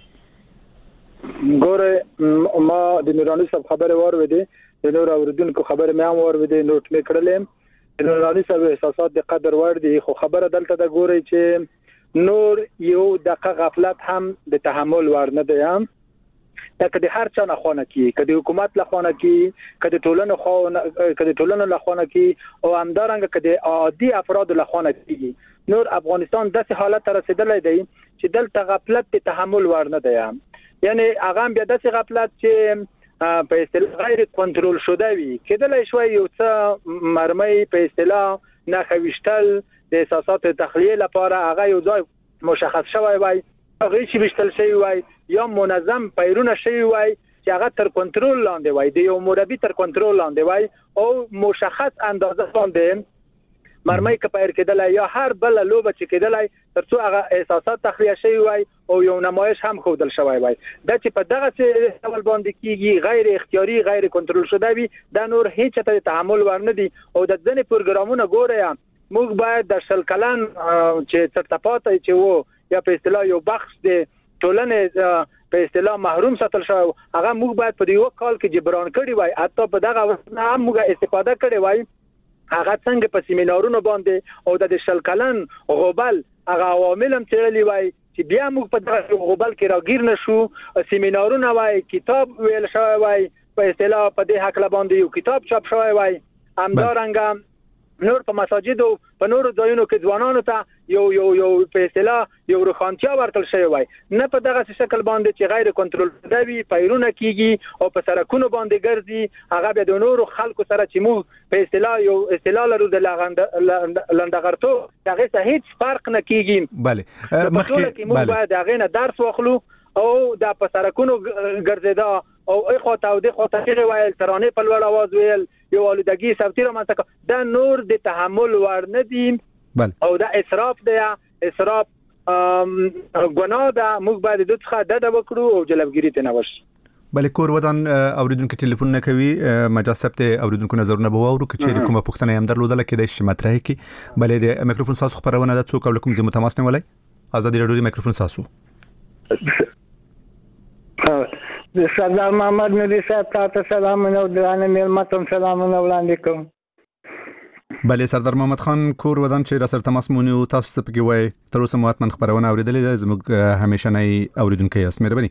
ګوره ما د نوراني صاحب خبره واورېدې، د نور اوریدونکو خبره مې هم واورېدې، نوٹ مې کړلې. نوراني صاحب احساسات د قدر وړ دي، خو خبره دلته د ګوري چې نور یو دغه غفلت هم د تحمل وړ نه دی. هم دا کدي هر چا نه خونه کی، کدي حکومت له خونه کی، کدي ټولنه خونه، کدي ټولنه له خونه کی، او همدارنګه کدي عادي افراد له خونه کی. نور افغانستان داسې حالت رسیدلی دی چې دلته غفلت د تحمل وړ نه دی. یعنی هغه بیا داسې غفلت چې په اصطلاح غیر کنټرول شوه وي، کېدلای شوی یو څه مرمۍ په اصطلاح نه خويشتل د احساسات تخلیه لپاره هغه یو ځای مشخص شوی وای، هغه چې وشتل شوی وای یا منظم پیرونه شوی وای چې هغه تر کنټرول لاندې وای، د یو مربي تر کنټرول لاندې وای، او مشخص اندازه باندې مرمۍ کپایر کېدلای یا هر بل لوبه چې کېدلای ترڅو هغه احساسات تخلیه شوی وای او یو نمایش هم خودل شوی وای. دا چې په دغه څه ډول باندې کیږي غیر اختیاري غیر کنټرول شوی وي، دا نور هیڅ ته تحمل ورنه دي. او د ځنې پروګرامونه ګوره موږ باید د شل کلن چې ترتپات چې وو یا په اصطلاح یو بخش د ټولنې په اصطلاح محروم ساتل شوی، هغه موږ باید په یو کال کې جبران کړی وای، حتی په دغه وخت هم موږ استفاده کړی وای. هغه څنګه په سیمینارونو باندې او د شل کلن غوبل هغه عوامل هم تړلی وای چې بیا موږ په دغه غوبل کې راګیر نشو. سیمینارونه وای، کتاب ویل شوی وای، په اصطلاح په دې حق باندې یو کتاب چاپ شوی وای. همدارنګه نور په مساجد او په نور ځایونو کې ځوانانو ته یو یو یو په اصطلاح یو روخانتیا ورکړل شوی وای، نه په دغه شکل باندې چې غیر کنټرول دی پیرونه کیږي او په سرکونو باندې ګرځي. هغه به د نورو خلکو سره چې موږ په اصطلاح یو اصطلاح لرو د لندغرتو هغه څه هیڅ فرق نه کیږي.
بله
مخکې موږ باید هغه نه درس واخلو او د په سرکونو ګرځیدا او اخو ته او د خو ته ویل ترانه په لوړ आवाज ویل یو ولدګي سفتی را مانځه دا نور د تحمل ور نه دي.
بل
او دا اسراف دی اسراف ګناه ده. موږ باید د څخه ډډه وکړو او جلبګيري ته نه وشو.
بلې کور ودان اوریدونکو ټلیفون نه کوي مجاز ثبت اوریدونکو نظرونه به واورو چې کومه پوښتنه هم درلودل کې د شمتره کی. بلې د میکروفون ساسو خبرونه د څوک ولیکم زموږ تماس نه ولای ازادي رادیو میکروفون ساسو.
سردار محمد نوري صاحب تاسو سلام نو درانه ملمتم سلام نو وړاندې کوم.
بله سردار محمد خان کور ودان چې را سره تماس مونږ تاسو څه پکې وای تر اوسه مو اتمن خبرونه اوریدلې زموږ همیشه نه اوریدونکو یاست. مهرباني.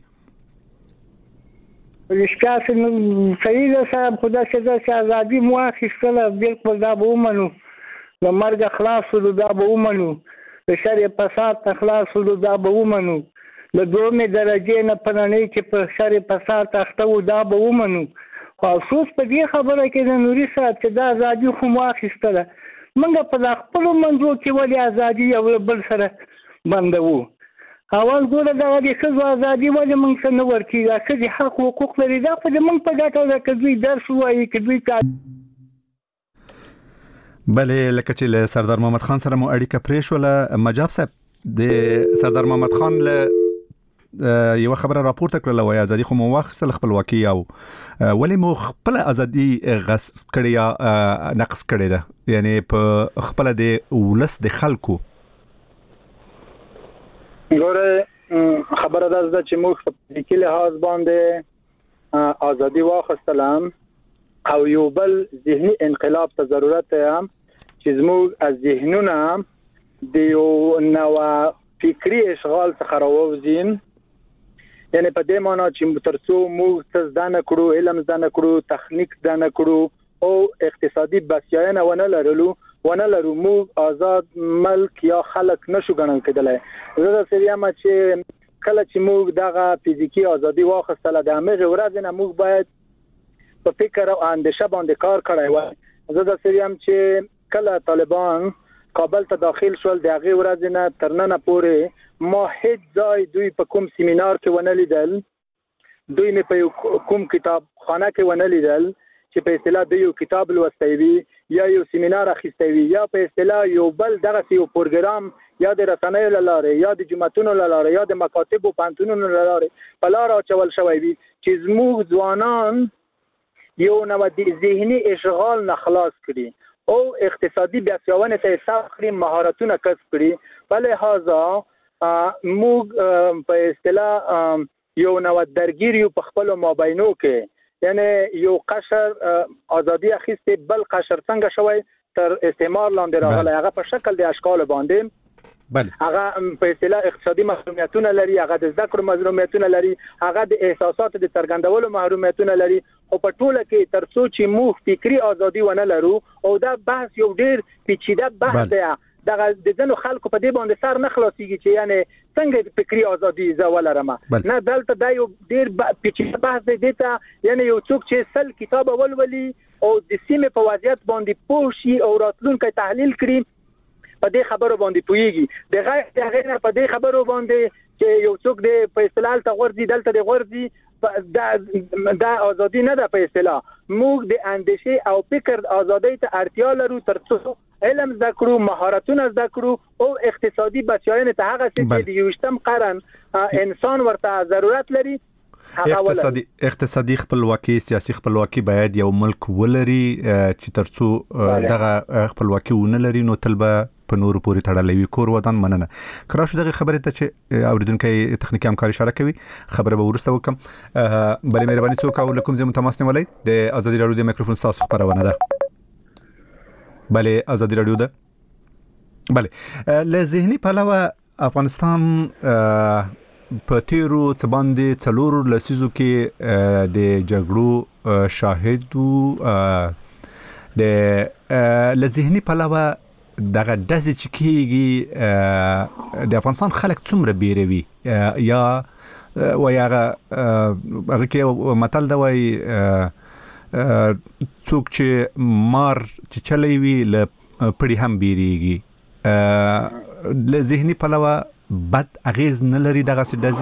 رښتیا نو صحیح ده صاحب خدا شته چې ازادي مو اخیستله بالکل دا به ومنو د مرګ خلاص ولو دا به ومنو د شر فساد خلاص ولو دا به ومنو د دومره درجه نه پنځنۍ چې په شر فساد اخته و دا به ومنو. خو افسوس په دې خبره کې د نوري صاحب چې دا ازادي خو مو اخیستله موږ په خپل منځو کې ولې ازادي یو بل سره بندوو. اول ګوره دا د ښځو ازادي ولې موږ څه نه ورکېږي ښځې حق حقوق لري دا خو د موږ په ګټه ده که دوی درس ووایي که دوی کار.
بله لکه چې له سردار محمد خان سره مو اړیکه پرېښوله مجاب صاحب د سردار محمد خان له یو خبره راپورته کړله وای ازادي خو مو واخیستل خپلواکي او ولې مو خپل ازادي غصب کړی یا نقص کړی ده یعنی په خپل د ولس د خلکو.
ګوره خبره ده چې موږ په لیکلي لحاظ باندې ازادي واخیستلم او یو بل ذهني انقلاب ته ضرورت دی چې زموږ از ذهنونه د یو نوع فکری اشغال څخه راووځین. یعنی په دې معنی چې ترڅو موږ څه زده نه کړو علم زده نه کړو تخنیک زده نه کړو او اقتصادي بسیاینه ونه لرلو ونه لرو موږ آزاد ملک یا خلک نشو ګڼل کېدلای. زه د سریام چې کله چې موږ دغه فزیکی ازادي واخیستله د هغې ورځ نه موږ باید په فکر او اندیشه باندې کار کړی وای. زه د سریام چې کله طالبان کابل ته داخل شول د هغې ورځ نه تر ننه پورې ما هیڅ ځای دوی په کوم سیمینار کې ونه لیدل دوی مې په کوم کتاب خانه کې ونه لیدل چې په اصطلاح دوی یو کتاب لوستی وي یا یو سیمینار اخیستی وي یا په اصطلاح یو بل دغسې یو پروګرام یا د رسنیو له لارې یا د جوماتونو له لارې یا د مکاتبو پوهنتونونو له لارې په لاره اچول شوی وي چې زموږ ځوانان یو نوع ذهني اشغال نه خلاص کړي او اقتصادي بسیاینې ته حساب کړي مهارتونه کسب کړي. په لحاظه موږ په اصطلاح یو نوع درګیر یو په خپلو مابینو کې یعنی یو قشر ازادي اخیستې بل قشر څنګه شوی تر استعمار لاندې راغلی هغه په شکل د اشکال باندې هغه په اصطلاح اقتصادي محرومیتونه لري هغه د زده کړو محرومیتونه لري هغه د احساساتو د څرګندولو محرومیتونه لري او په ټوله کې ترڅو چې موږ فکری ازادي ونه لرو او دا بحث یو ډیر پیچیده بحث دی دغه د ځینو خلکو په دې باندې سر نه خلاصيږي چې یعنی څنګه فکری ازادي زه ولرم نه دلته دا یو ډیر پیچیده بحث دی دته یعنی یو څوک چې سل کتاب ولولي او د سیمې په وضعیت باندې پوه شي او راتلونکی تحلیل کړي په دې خبرو باندې پوهیږي د غیر هغه په دې خبرو باندې چې یو څوک د په اصطلاح ته غورځي دلته د غورځي دا دا ازادي نه ده په اصطلاح موږ د اندیشه او فکر ازادۍ ته اړتیا لرو ترڅو علم زده کړو مهارتونه زده کړو او اقتصادي بسیاینې ته هغه څه چې د یوشتم قرن انسان ورته ضرورت لري
اقتصادي اقتصادي خپلواکي سیاسي خپلواکي باید یو ملک ولري چې ترڅو دغه خپلواکي ونه لري نو تل به په نورو پورې تړلې وي. کور ودان مننه. کراش دغه خبره ته چې اوریدونکو تخنیکی همکاري اشاره کوي خبره به ورسته وکم. بلې مهرباني څوک او لکم زموږ تماس نیولای د ازادي رادیو د میکروفون تاسو خبرونه ده. بلې ازادي رادیو ده. بلې له ذهني پلوه افغانستان په تیرو څه باندې څلورو لسیزو کې د جګړو شاهد وو د له ذهني پلوه دغه داسې چې کېږي د افغانستان خلک څومره بیروي یا وایي هغه هغه کې متل دی وایي څوک چې مار چې چلی وي له پړي هم بیریږي له ذهني پلوه بد اغیز نه لري دغسې ډزې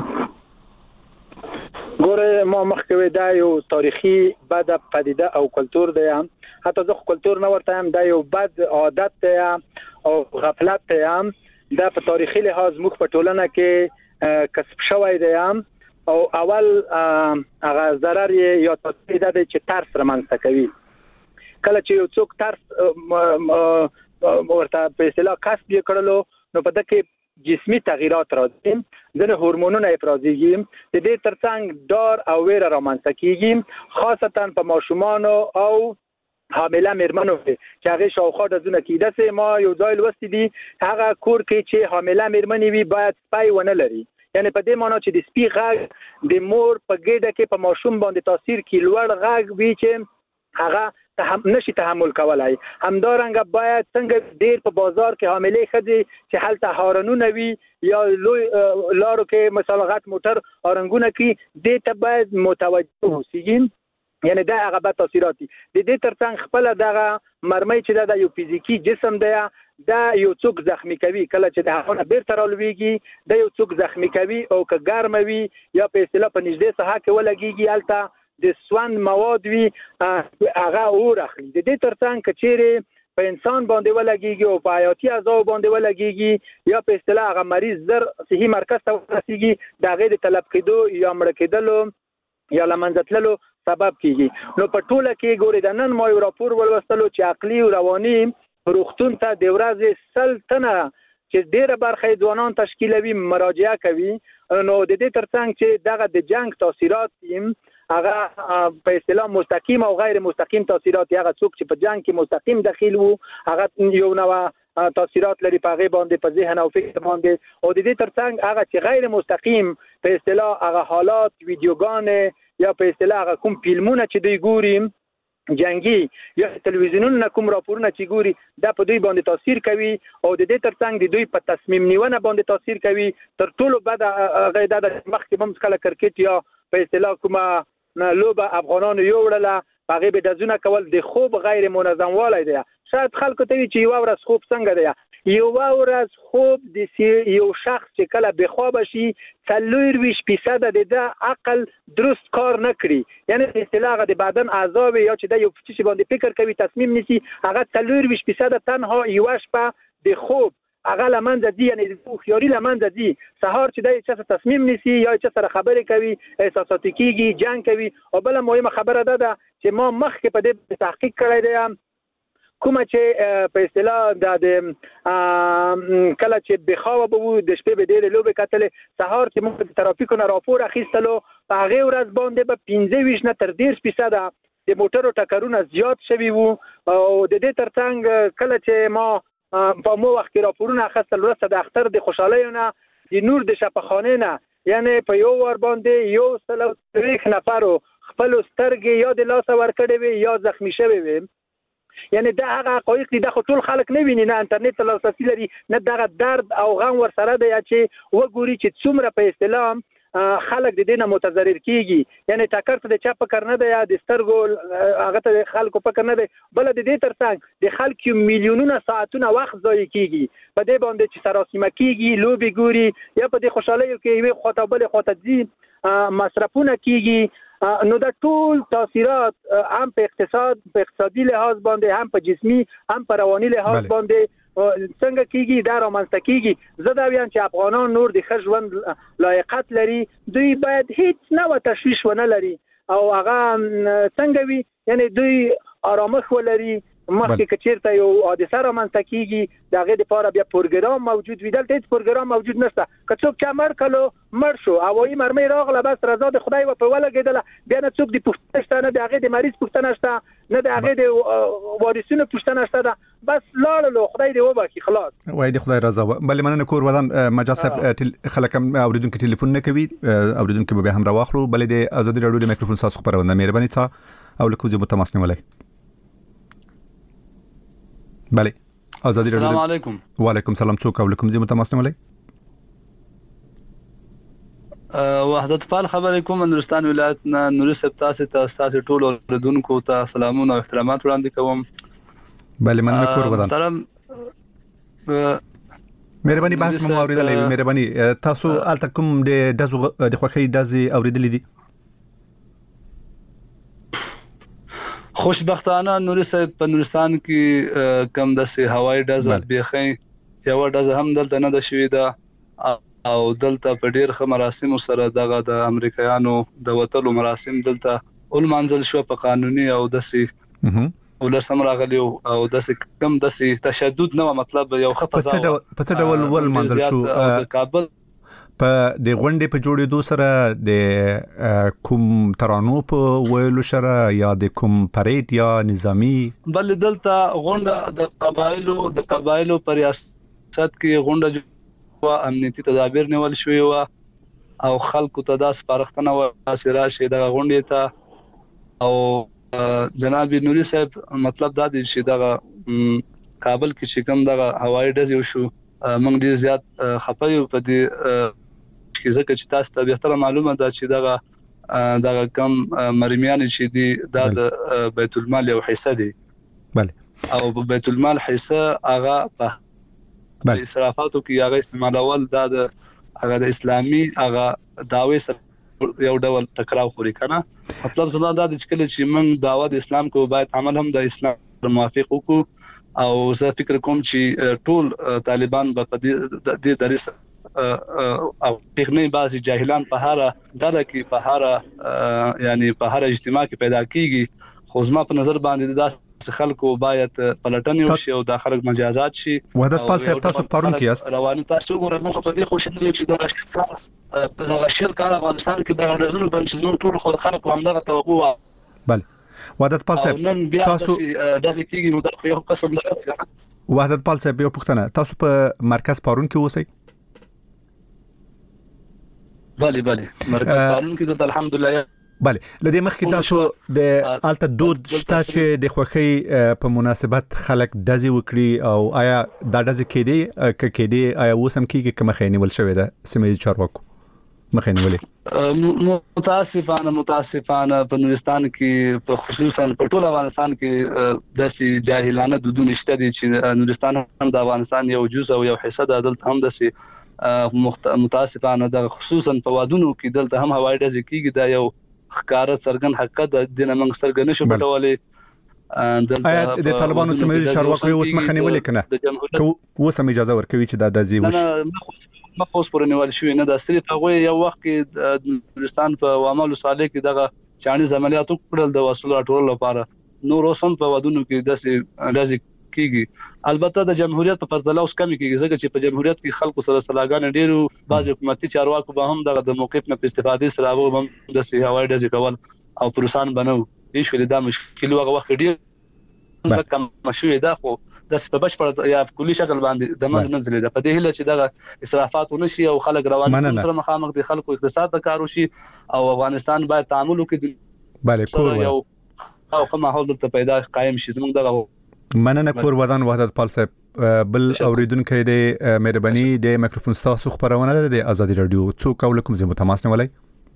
ګوره ما مخکې دا یو تاریخي بد پدیده او کلتور دی حتی زه کلتور نه ورته هم دا یو بد عادت دی او غفلت دی دا په تاریخي لحاظ موږ په ټولنه کې کسب شوی دی او اول هغه ضرر یا تاثیر ده چې ترس رامنځته کوي. کله چې یو څوک ترس ورته په اصطلاح کسب یې کړلو نو په دغه جسمی تغییرات راځي، ځنه هورمونونه افرازيږي، د دې ترڅنګ ډار او ویره رامنځته کیږي، خاصتا په ماشومان او حامله مېرمنو چې هغه شاوخوا د زونه کیده سه ما یو ځای لوستي دي هغه کور کې چې حامله مېرمنې وي باید سپای ونه لري، یعنی په دې معنی چې د سپي غږ د مور په ګډه کې په ماشوم باندې تاثیر کوي، لوړ غږ وي چې هغه تحم... نشي تحمل کولای. همدارنګه باید څنګه ډیر په بازار کې حاملې خځې چې هلته هارنونه وي یا لوی لارو کې مثلا غټ موټر هارنګونه کوي، دې ته باید متوجه اوسئ، یعنی دا هغه به تاثیرات دي. د دې ترڅنګ خپل دغه مرمۍ چې دا یو فزیکی جسم دی دا یو څوک زخمی کوي، کله چې د هغه بیرته رالويږي دا یو څوک زخمی کوي او که ګرموي یا په اصطلاح په نږدې ساحه کې ولګيږي هلته د سوند مواد وی هغه اور اخلي. د دې ترڅنګ کچېره په انسان باندې ولګيږي او په حیاتي اعضاء باندې ولګيږي یا په اصطلاح هغه مریض زر صحي مرکز ته ورسیږي، د غیر طلب کېدو یا مړ کېدلو یا لمنځتللو سبب کیږي. نو په ټوله کې ګوري د نن ما یو راپور ولوستلو چې عقلي او رواني روغتون ته د ورځې سل تنه چې ډیره برخه ځوانان تشکیلوي مراجعه کوي. نو د دې ترڅنګ چې دغه د جنگ تاثیرات هغه په اصطلاح مستقیم او غیر مستقیم تاثیرات، هغه څوک چې په جنگ کې مستقیم دخیل وو هغه یو نوع تاثیرات لري په هغه باندې په ذهن او فکر باندې، او د دې ترڅنګ هغه چې غیر مستقیم په اصطلاح هغه حالات ویډیوګان یا په اصطلاح هغه کوم فلمونه چې دوی ګوري جنگي یا تلویزیونونه کوم راپورونه چې ګوري دا په دوی باندې تاثیر کوي او د دې ترڅنګ د دوی په تصمیم نیونه باندې تاثیر کوي. تر ټولو بد هغه د مخکې بم کله کرکټ یا په اصطلاح کومه لوبه افغانانو یو وړله هغه به د زونه کول د خوب غیر منظم والی دی. شاید خلکو ته چې یو ورځ خوب څنګه دی، یو ورځ خوب د یو شخص چې کله بخواب شي څلور ویش فیصد د عقل درست کار نه کړي، یعنی په اصطلاح د بدن اعضاء یا چې د یو څه باندې فکر کوي تصمیم نیسي هغه څلور ویش فیصد تنها یو شپه د خوب هغه لمنځه دي، یعنی د خياري لمنځه دي. سهار چې د څه تصمیم نیسي یا چې سره خبرې کوي احساسات کیږي جنگ کوي. او بل مهمه خبره ده ده چې ما مخکې په دې تحقیق کړی دی کومه چې په اصطلاح د کله چې بخوابه بو د شپې به ډېر لوبه کتلې، سهار چې موږ د ترافیکو نه راپور اخیستلو په هغه ورځ باندې به پنځه ویش نه تر ډېر فیصد د موټرو ټکرونه زیات شوي وو. او د دې ترڅنګ کله چې ما په مو وخت کې راپورونه اخیستل ورسته د اختر د خوشحالیونه د نور د شپخانه نه، یعنی په یو ور باندې یو سل تریخ نفرو خپل سترګې یا د لاس ور کړې وي یا زخمی شوي وي. یعنی دا هغه حقایق دي، دا خو ټول خلک نه ویني، نه انټرنیټ ته لاسرسي لري، نه دغه درد او غم ور سره دی چې وګوري چې څومره په اصطلاح خلک د دینه متضرر کیږي. یعنی ټکر ته د چا فکر نه دی یا د سترګو هغه ته خلکو فکر نه دی، بل د دې ترڅنګ د خلکو میلیونونه ساعتونه وخت ضایع کیږي په دې باندې چې سراسیمه کیږي، لوبي ګوري یا په دې خوشالیو کې یو خاطر بل خاطر دي مصرفونه کیږي. نو دا ټول تاثیرات هم په اقتصاد په اقتصادي لحاظ باندې هم په جسمی هم په رواني لحاظ بله. باندې څنګه کیږي دا رامنځته کیږي. زه دا وایم چې افغانان نور د ښه ژوند لایقت لري، دوی باید هیڅ نوع تشویش ونه لري او هغه څنګه وي، یعنی دوی آرامش ولري. مخکې کچیرته یو حادثه رامنځته کیږي د هغې دپاره بیا پروګرام موجود وي، دلته هیڅ پروګرام موجود نشته. که څوک چا مړ کړلو مړ شو، هوایي مرمۍ راغله، بس رضا د خدای په ولګېدله، بیا نه څوک د پوښتنه شته، نه د هغې د مریض پوښتنه شته، نه د هغې د وارثینو پوښتنه شته ده، بس لاړلو، خدای دې وبخي، خلاص
وای د خدای رضا. بلې مننه کور ودان مجاب صاحب، خلک هم اوریدونکو ټلیفون نه کوي، اوریدونکو به هم راواخلو. بلې د ازادي راډیو د میکروفون تاسو خبرونه مهرباني څه او لکه زه متماسنه ولای. بله ازادي راډیو.
السلام علیکم.
وعلیکم سلام. څوک او لکم زه متماسنه ولای.
وحدت فال خبرې کوم نورستان ولایت نه، نوري صاحب تاسو ته تاسو ټول اوریدونکو ته سلامونه او احترامات وړاندې کوم.
بله مننه کور ودان.
محترم
مهرباني بحث مو اوریدلې، مهرباني تاسو الته کوم د دزو د خوخي دزي اوریدلې دي؟ خوشبختانه
نوري صاحب په نورستان کې کم د سه هوایي ډز بيخي یو ډزه هم دلته نه د شوې ده او دلته په ډیر ښه مراسم سره دغه د امریکایانو د وټلو مراسم دلته ول منزل شو په قانوني او دسي ولسم راغلی او دسي کم دسي تشدد نه مطلب یو خفزه
په څه ډول ول منزل شو
د کابل
په د غونډې په جوړېدو سره د کوم ترانو په ویلو سره یا د کوم پریډ یا نظامی
بل دلته غونډه د قبایلو د قبایلو پر ریاست کې غونډه و امنیتي تدابیر نیول شوی و او خلکو ته د سپارښتنه و سره شي د غونډې ته او جناب نوري صاحب مطلب دا دی چې د کابل کې چې کوم د هوایي ډز یو شو موږ ډیر زیات خپایو په دې کې ځکه چې تاسو ته به معلومه ده چې دغه دغه کم مرمیان چې دی د بیت المال یو حصہ دی
بله
او په بیت المال حصہ هغه په د اسرافاتو کې هغه استعمالول دا د هغه د اسلامي هغه داوی سره یو ډول ټکراو خوري کنه مطلب زما دا د چې چې موږ دعوت اسلام کو باید عمل هم د اسلام موافق وکړو او زه فکر کوم چې ټول طالبان په دې درس او تخنی بعضی جاهلان په هر دله کې په هر یعنی په هر اجتماع کې پیدا کیږي خو زما په نظر باندې دا خلکو باید پلټنې وشي او د خلک مجازات شي
وحدت پال صاحب تاسو پرون کې است
رواني تاسو ګورئ موږ په دې خوشاله یو چې د شرکت په د شرکت افغانستان کې د غړزونو بنسټونو ټول خو خلکو همدغه توقع
بله وحدت پال صاحب تاسو
د کېږي نو د یو قسم لري
وحدت پال صاحب یو پوښتنه تاسو په مرکز پرون کې اوسئ
بله بله مرکز پرون کې د الحمدلله
بله لدې مخکې تاسو د الته دود شته چې د خوخي په مناسبت خلک دزي وکړي او آیا دا دزي کېدی ک کېدی آیا وسم کېږي کوم خینول شوی ده سیمې چارواکو مخینولې
متاسفانه متاسفانه په نورستان کې په خصوصا په ټول افغانستان کې داسې جاهلانه دودونه شته دي چې نورستان هم د افغانستان یو جزء او یو حصہ ده دلته هم داسې متاسفانه د خصوصا په وادونو کې دلته هم هوایي ډزې کېږي دا یو خکارت سرګن حقیقت د دینه موږ سرګن شو پټولې
دلته آیا د طالبانو سیمې چارواکو اوس مخنیولې کنه کو اوس هم اجازه ورکوي چې دا دزي وشي
نه مخوس پر نیول شوی نه د صرف هغه یو وخت کې د نورستان په وامل صالح کې دغه چاني عملیات وکړل د وسلو راټول لپاره نور اوسم په ودونو کې داسې لازم کیږي البته د جمهوریت په پرتله اوس کمی کیږي ځکه چې په جمهوریت کې خلکو سره سلاګان ډیرو بعض حکومتي چارواکو به هم د موقف نه استفاده سره هم د سی هوایي ډزې کول او پروسان بنو هیڅ ولې دا مشکل هغه وخت ډیر کم مشوي دا خو د سپبش پر یا کلی شکل باندې د منځ نه زلي د په دې هله چې دا اسرافات ونشي او خلک روان سره مخامخ دي خلکو اقتصاد ته کار وشي او افغانستان باید تعامل وکړي
bale کور
یو او کوم ماحول ته پیدا قائم شي زموږ دغه
مننه کور ودان وحدت پال صاحب بل اوریدونکو د مهرباني د میکروفون تاسو خبرونه د ازادي رادیو څوک کوم زموږ تماس نیولای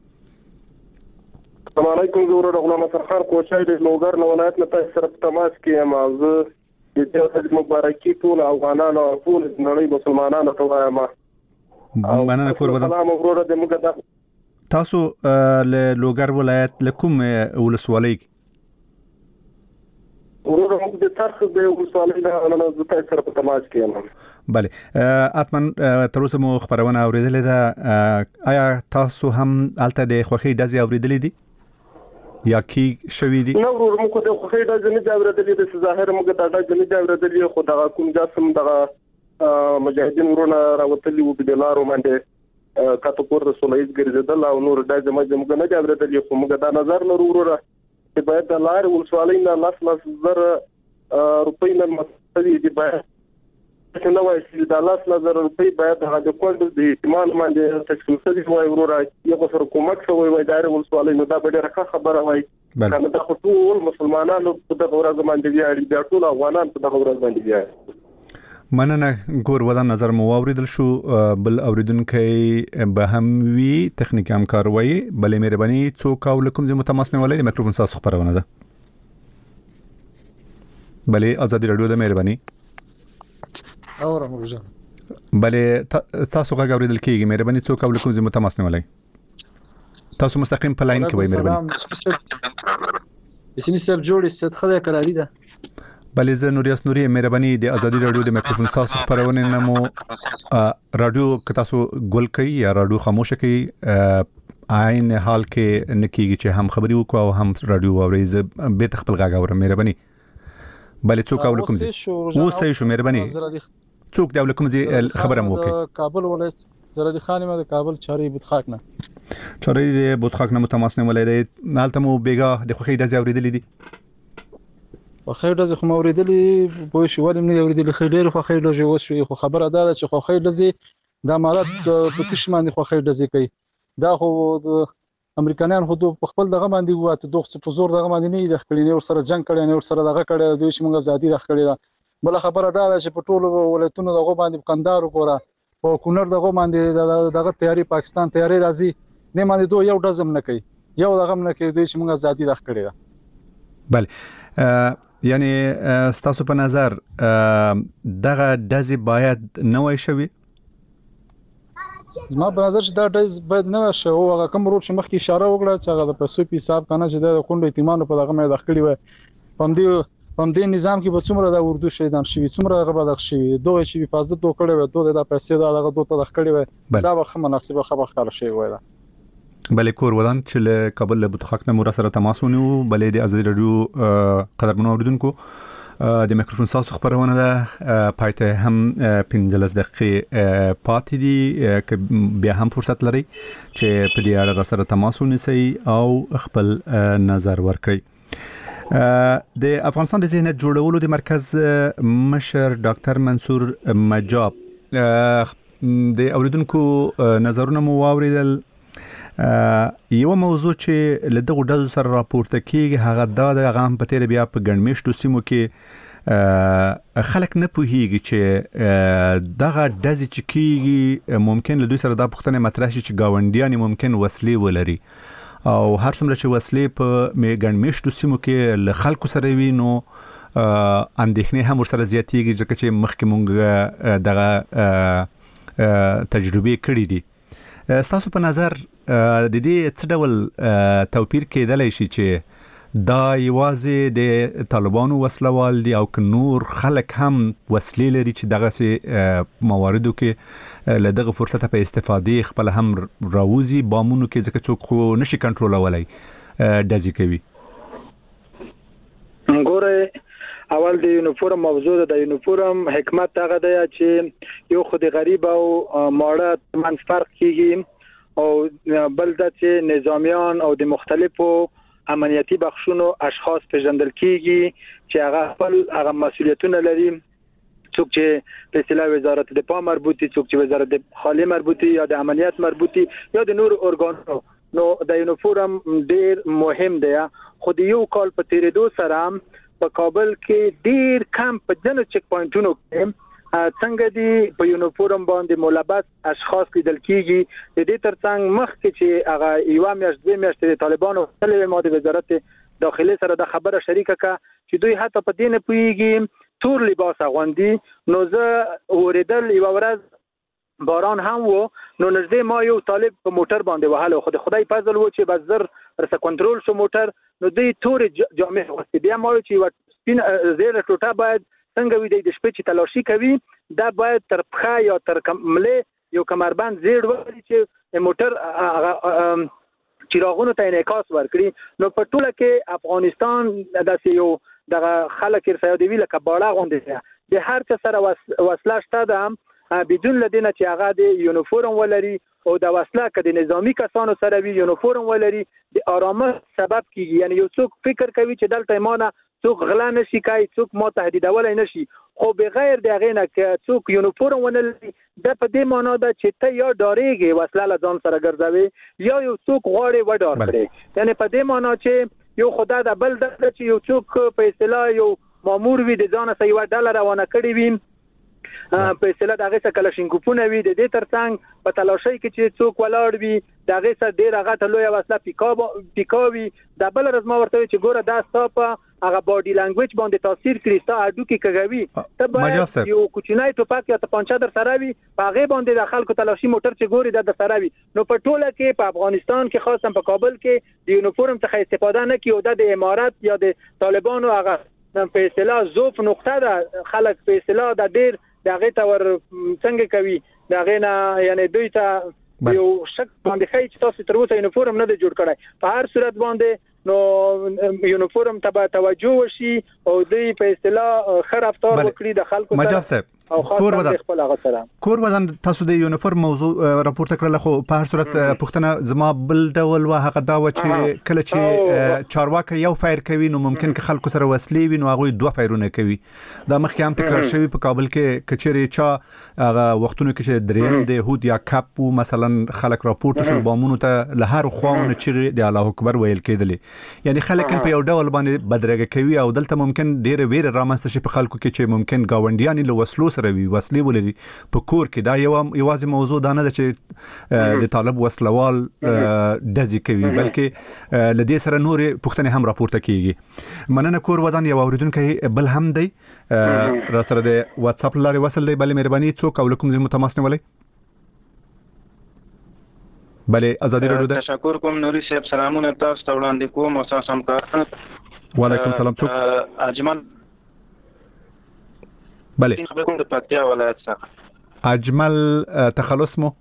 السلام علیکم زه غلام سرخان کوچای د لوګر نو ولایت نه تاسو سره تماس کې موضوع د دې مبارکي ټول افغانانو او ټول نړۍ مسلمانانو ته وایم
مننه کور ودان
سلام ورور د موږ
تاسو له لوګر ولایت لکم ولسوالۍ
ورور موږ د ترخ د ولسوالۍ نه نه تاسو سره تماس کې یم
bale اتمن تر اوسه مو خبرونه اوریدلې ده آیا تاسو هم الته د خوخي دزي اوریدلې دي یا کی شوی دي
نو ورور موږ د خوخي دزي نه اوریدلې د ظاهر موږ د دغه نه اوریدلې خو دغه کوم جسم دغه مجاهدین ورونه راوتلي وو د لارو باندې کاته کور رسولایز ګرځیدل او نور د جمع موږ نه اوریدلې خو موږ د نظر نه ورور چې باید د لار ولسوالۍ نه لاس لاس زر روپۍ نه مسلې دي باید چې نو وایي چې د لاس لاس زر روپۍ باید د کوند د احتمال باندې تکسل څه وایي ورور یو سر کومک شوی وای د ولسوالۍ نو دا به ډېره خبره وای کنه دا ټول مسلمانانو په دغه ورځ باندې ویاړي د ټول افغانان په دغه ورځ باندې ویاړي
مننه ګور ودان نظر مو اوریدل شو بل اوریدونکو به هم وی تخنیکی همکاروي بلې مهرباني څوک او لکم زمو تماس نه ولې میکروفون تاسو خبرونه ده بلې ازادي رادیو د مهرباني
اورم ورجه
بلې تاسو غږ اوریدل کیږي مهرباني څوک او لکم زمو تماس نه ولې تاسو مستقیم په لاین کې وای مهرباني
اسمي سب جوړ ست خدای قراری ده
بلې زه نوریاس نوري مهرباني د ازادي رادیو د میکروفون تاسو خبرونه نمو رادیو که تاسو ګل کوي یا رادیو خاموش کوي عین حال کې نکیږي چې هم خبري وکاو او هم رادیو اوري ز به تخپل غاګه ور مهرباني بلې څوک اولکم دي و سې شو مهرباني څوک دی اولکم زی خبره مو کوي
کابل ولایت زرادي خان ما د کابل چاري بوتخاک نه
چاري بوتخاک نه متماس نه ولې نالته مو بیګه د خوخي د زاوریدلې دي
خو خیر د خو موریدلې په شو ولې نه اوریدلې خیر ډېر خو خیر د جو شو خو خبره ده چې خو خیر د زی د امارات په تشمن خو خیر د زی کوي دا خو امریکایان خو په خپل دغه باندې وته دوه په زور دغه باندې نه د خپلینه ور سره جنگ کړي نه ور سره دغه کړي دوی چې موږ ازادي راخ کړي بل خبره ده چې په ټولو ولایتونو دغه باندې کندهار وګوره او کونړ دغه باندې دغه تیاری پاکستان تیاری راځي نه باندې دوه یو ډزم نه کوي یو دغه نه کوي دوی چې موږ ازادي راخ کړي
بله یعنی ستاسو په نظر دغه دزي باید نوې شوي
ما په نظر چې دا دز باید نوې شو هغه کوم روټ چې مخکې اشاره وکړه چې هغه د پیسو په حساب کنه چې د کونډو ایتمانو په دغه مې داخلي و پم دی پم دی نظام کې به څومره د اردو شهیدان شوي څومره هغه به دغه شوي دوه چې حفاظت وکړي و دوه د پیسې دا هغه دوه داخلي و دا به مناسبه خبر ښکار شي وای دا
بلې کور ودان چې له کابل له بوتخاک نه مور سره تماس ونیو بلې د ازادي رادیو قدرمنو اوریدونکو د میکروفون تاسو خبرونه ده پایته هم پنځلس دقیقې پاتې دي بیا هم فرصت لري چې په دې اړه سره تماس ونیسئ او خپل نظر ورکړئ د افغانستان د ذهنیت جوړولو د مرکز مشر ډاکټر منصور مجاب د اوریدونکو نظرونه مو واوریدل یو موضوع چې له دغه ډول سره راپورته کیږي هغه د غام په تیر بیا په ګڼمشتو سیمو کې خلک نه پوهیږي چې دغه دزي چې کیږي ممکن له دوی سره د پښتنې مطرح شي چې گاونډیان ممکن وسلې ولري او هر څومره چې وسلې په ګڼمشتو سیمو کې له خلکو سره وي نو اندېښنې هم ورسره زیاتېږي ځکه چې مخکې مونږ دغه تجربه کړې دي ستاسو په نظر د دې څه ډول توپیر کېدلی شي چې دا یوازې د طالبانو وسلوال دي او که نور خلک هم وسلې لري چې دغه سي مواردو کې له دغه فرصت په استفادې خپل هم راوځي بامونو کې ځکه څوک خو نشي کنټرولولای دزي کوي
ګوره اول د یونیفورم موضوع د یونیفورم حکمت هغه دی چې یو خو د غریب او ماړه منځ فرق کیږي او بل د چې نظامیان او د مختلفو امنیتي بخشونو اشخاص پیژندل کیږي چې هغه خپل هغه مسولیتونه لري څوک چې په اصطلاح وزارت دفاع مربوطي څوک چې وزارت خارجه مربوطي یا د امنیت مربوطي یا د نور ارګانونو نو د یونیفورم ډیر مهم دی خو د یو کال په تیریدو سره په کابل کې ډیر کم په ځینو چک پوینټونو کې څنګه دی په یونیفورم باندې ملبس اشخاص لیدل کیږي د دې ترڅنګ مخکې چې هغه یو میاشت دوه میاشتې د طالبانو خپل ماده وزارت داخلي سره د خبره شریکه کا چې دوی حتی په دې نه پوهیږي تور لباس اغوندي نو زه اوریدل یو ورځ باران هم وو نو نږدې ما یو طالب په موټر باندې وهاله خو د خدای فضل وو چې بس زر رس کنټرول شو موټر نو دوی تور جامې واستي بیا ما چې سپین زیر ټوټه باید څنګه وي د شپې چې تلاشي کوي دا باید تر پخا یا تر کملې یو کمربند زیر وړي چې موټر چراغونو ته انعکاس ورکړي نو په ټوله کې افغانستان داسې یو دغه خلک ارسایدوی لکه باړه غونډه د هر څه سره وسله شته ده بدون لدینه چې هغه د یونیفورم ولري او د وسله کې د نظامی کسانو سره وی یونیفورم ولري د آرامش سبب کیږي یعنی یو څوک فکر کوي چې دلته ایمانه څوک غلا نشي کوي څوک ما تهدیدولای نشي خو بغیر دغه نه چې څوک یونیفورم ونلري د په دې معنی ده چې ته یا ډاریږي وسله له ځان سره ګرځوي یا یو څوک غواړي وډار کړي یعنی په دې معنی چې یو خدای د بل د چې یو څوک په اصطلاح یو مامور وي د ځان سره یو ډالر روانه کړی وي په اصطلاح دغه څه کلاشینکوفونه وي د دې ترڅنګ په تلاشي کې چې څوک ولاړ وي دغه څه ډیر هغه ته لوی وسله پیکاب پیکاوي د بل رزما ورته چې ګوره دا ستاپه هغه باډي لانګویج باندې تاثیر کړی ستا اډو کې کوي ته باید یو کوچنای ټوپک یا تپانچه در سره وي په هغه باندې د خلکو تلاشي موټر چې ګوري د سره وي نو په ټوله کې په افغانستان کې خاصه په کابل کې د یونیفورم څخه استفاده نه کیو د امارات یا د طالبانو هغه په اصطلاح زوف نقطه ده خلک په اصطلاح د ډیر دغه تور څنګه کوي دغه نه یعنی دوی ته یو شک باندې خی چې تاسو تر اوسه یونیفورم نه جوړ کړی په هر صورت باندې نو یونیفورم ته توجه وشي او دوی په اصطلاح خراب رفتار وکړي د خلکو سره.
مجاب صاحب کور ودان کور ودان تاسو د یونیفورم موضوع راپورته کړل خو په هر صورت پښتنه زما بل ډول و هغه دا و چې کله چې چارواکي یو فایر کوي نو ممکن که خلکو سره وسلې وي نو هغه دوه فایرونه کوي. دا مخکې هم تکرار شوی په کابل کې کچېری چا هغه وختونو کې چې دریم د هود یا کاپ مثلا خلک راپورته شو بامونو ته له هر خواونه چې د الله اکبر ویل کېدل یعنی خلک په یو ډول باندې بدرګه کوي او دلته ممکن ډېر ویر رامنځته شي په خلکو کې چې ممکن گاونډیان له وسلو سره وي وسلې ولري په کور کې دا یو یوازې موضوع دا نه ده چې د طالب وسلوال دزي کوي بلکې لدې سره نور پښتنه هم راپورته کیږي. مننه کور ودان یو اوریدونکو بل هم دی را سره د واتس اپ لاري وصل دی بل مهرباني څوک او کوم زمو تماس نیولای بله ازادي رادیو ده.
تشکر کوم نوري صاحب سلامونه تاسو ته وړاندې کوم او تاسو هم کار.
وعلیکم السلام څوک
اجمل
بله
خبر کوم د پکتیا ولایت څخه
اجمل تخلص مو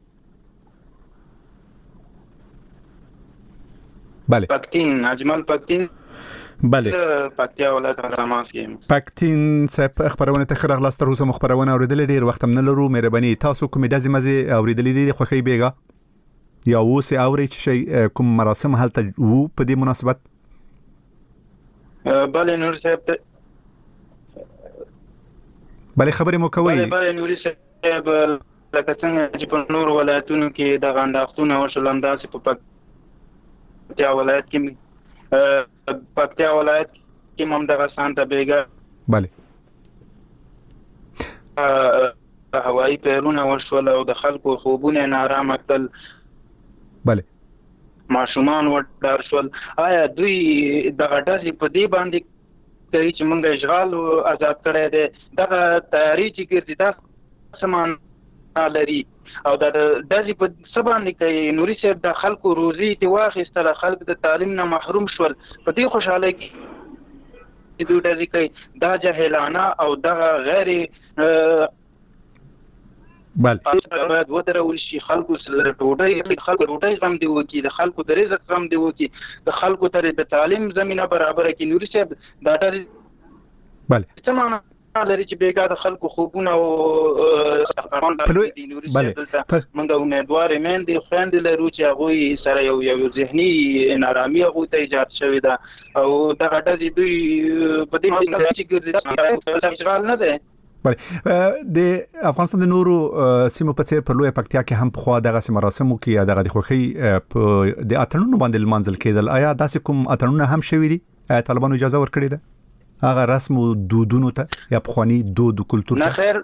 بله
پکتین اجمل پکتین
بله
پکتیا ولایت راماس کې
پکتین صاحب خبرونه ته خره خلاص تر اوسه مخبرونه اوریدل ډیر وخت هم نه لرو مهرباني تاسو کومې دازي مزه اوریدل دي خوخي بیګه یا اوسه اوري چې کوم مراسم هلته وو په دې مناسبت.
بله نور صاحب
بله خبرې مو کوي.
بله نور صاحب لکه څنګه چې په نور ولایتونو کې د غنداختونه وشول همداسې په پکتیا ولایت کې پکتیا ولایت کې هم دغه سانته بیګه
بله
هوایي پیرونه وشول او د خلکو خوبونه نارامه کړل
بله
ماشومان ورډار شول. آیا دوی د غټاسي په دې باندې کوي چې موږ اشغال آزاد کړی دی دغه تیاری چې ګرځي دا سامان لري او د داسې په څه باندې کوي نوري صاحب د خلکو روزي ته واخیستل خلک د تعلیم نه محروم شول په دې خوشاله کې دوی داسې کوي دا جاهلانه او دغه غیر
بل
باید ودرول شي خلکو سره ټوټي خلکو ټوټي غم دی وکی د خلکو د رزق غم دی وکی د خلکو تر د تعلیم زمينه برابر کی نوري صاحب دا ډېر
بل
څه معنا لري چې بیګا د خلکو خوبونه او قانون د نوري صاحب منګه امیدوار مین دي خويند لرو چې هغه سره یو یو ذهني نارامي هغه ته ایجاد شوی دا او دا غټه دوی په دې باندې چې ګرځي اشغال نه ده.
بله د افغانستان د نورو سیمو په څیر پر لوی پکتیا کې هم په خوا دغه سیمه مراسمو کې دغه د خوخي په د اتړونو باندې المنزل کېدل آیا داسې کوم اتړونه هم شوي دي طالبانو اجازه ورکړې ده هغه رسم او دودونو ته یا په خواني دود او کلچر
نه خیر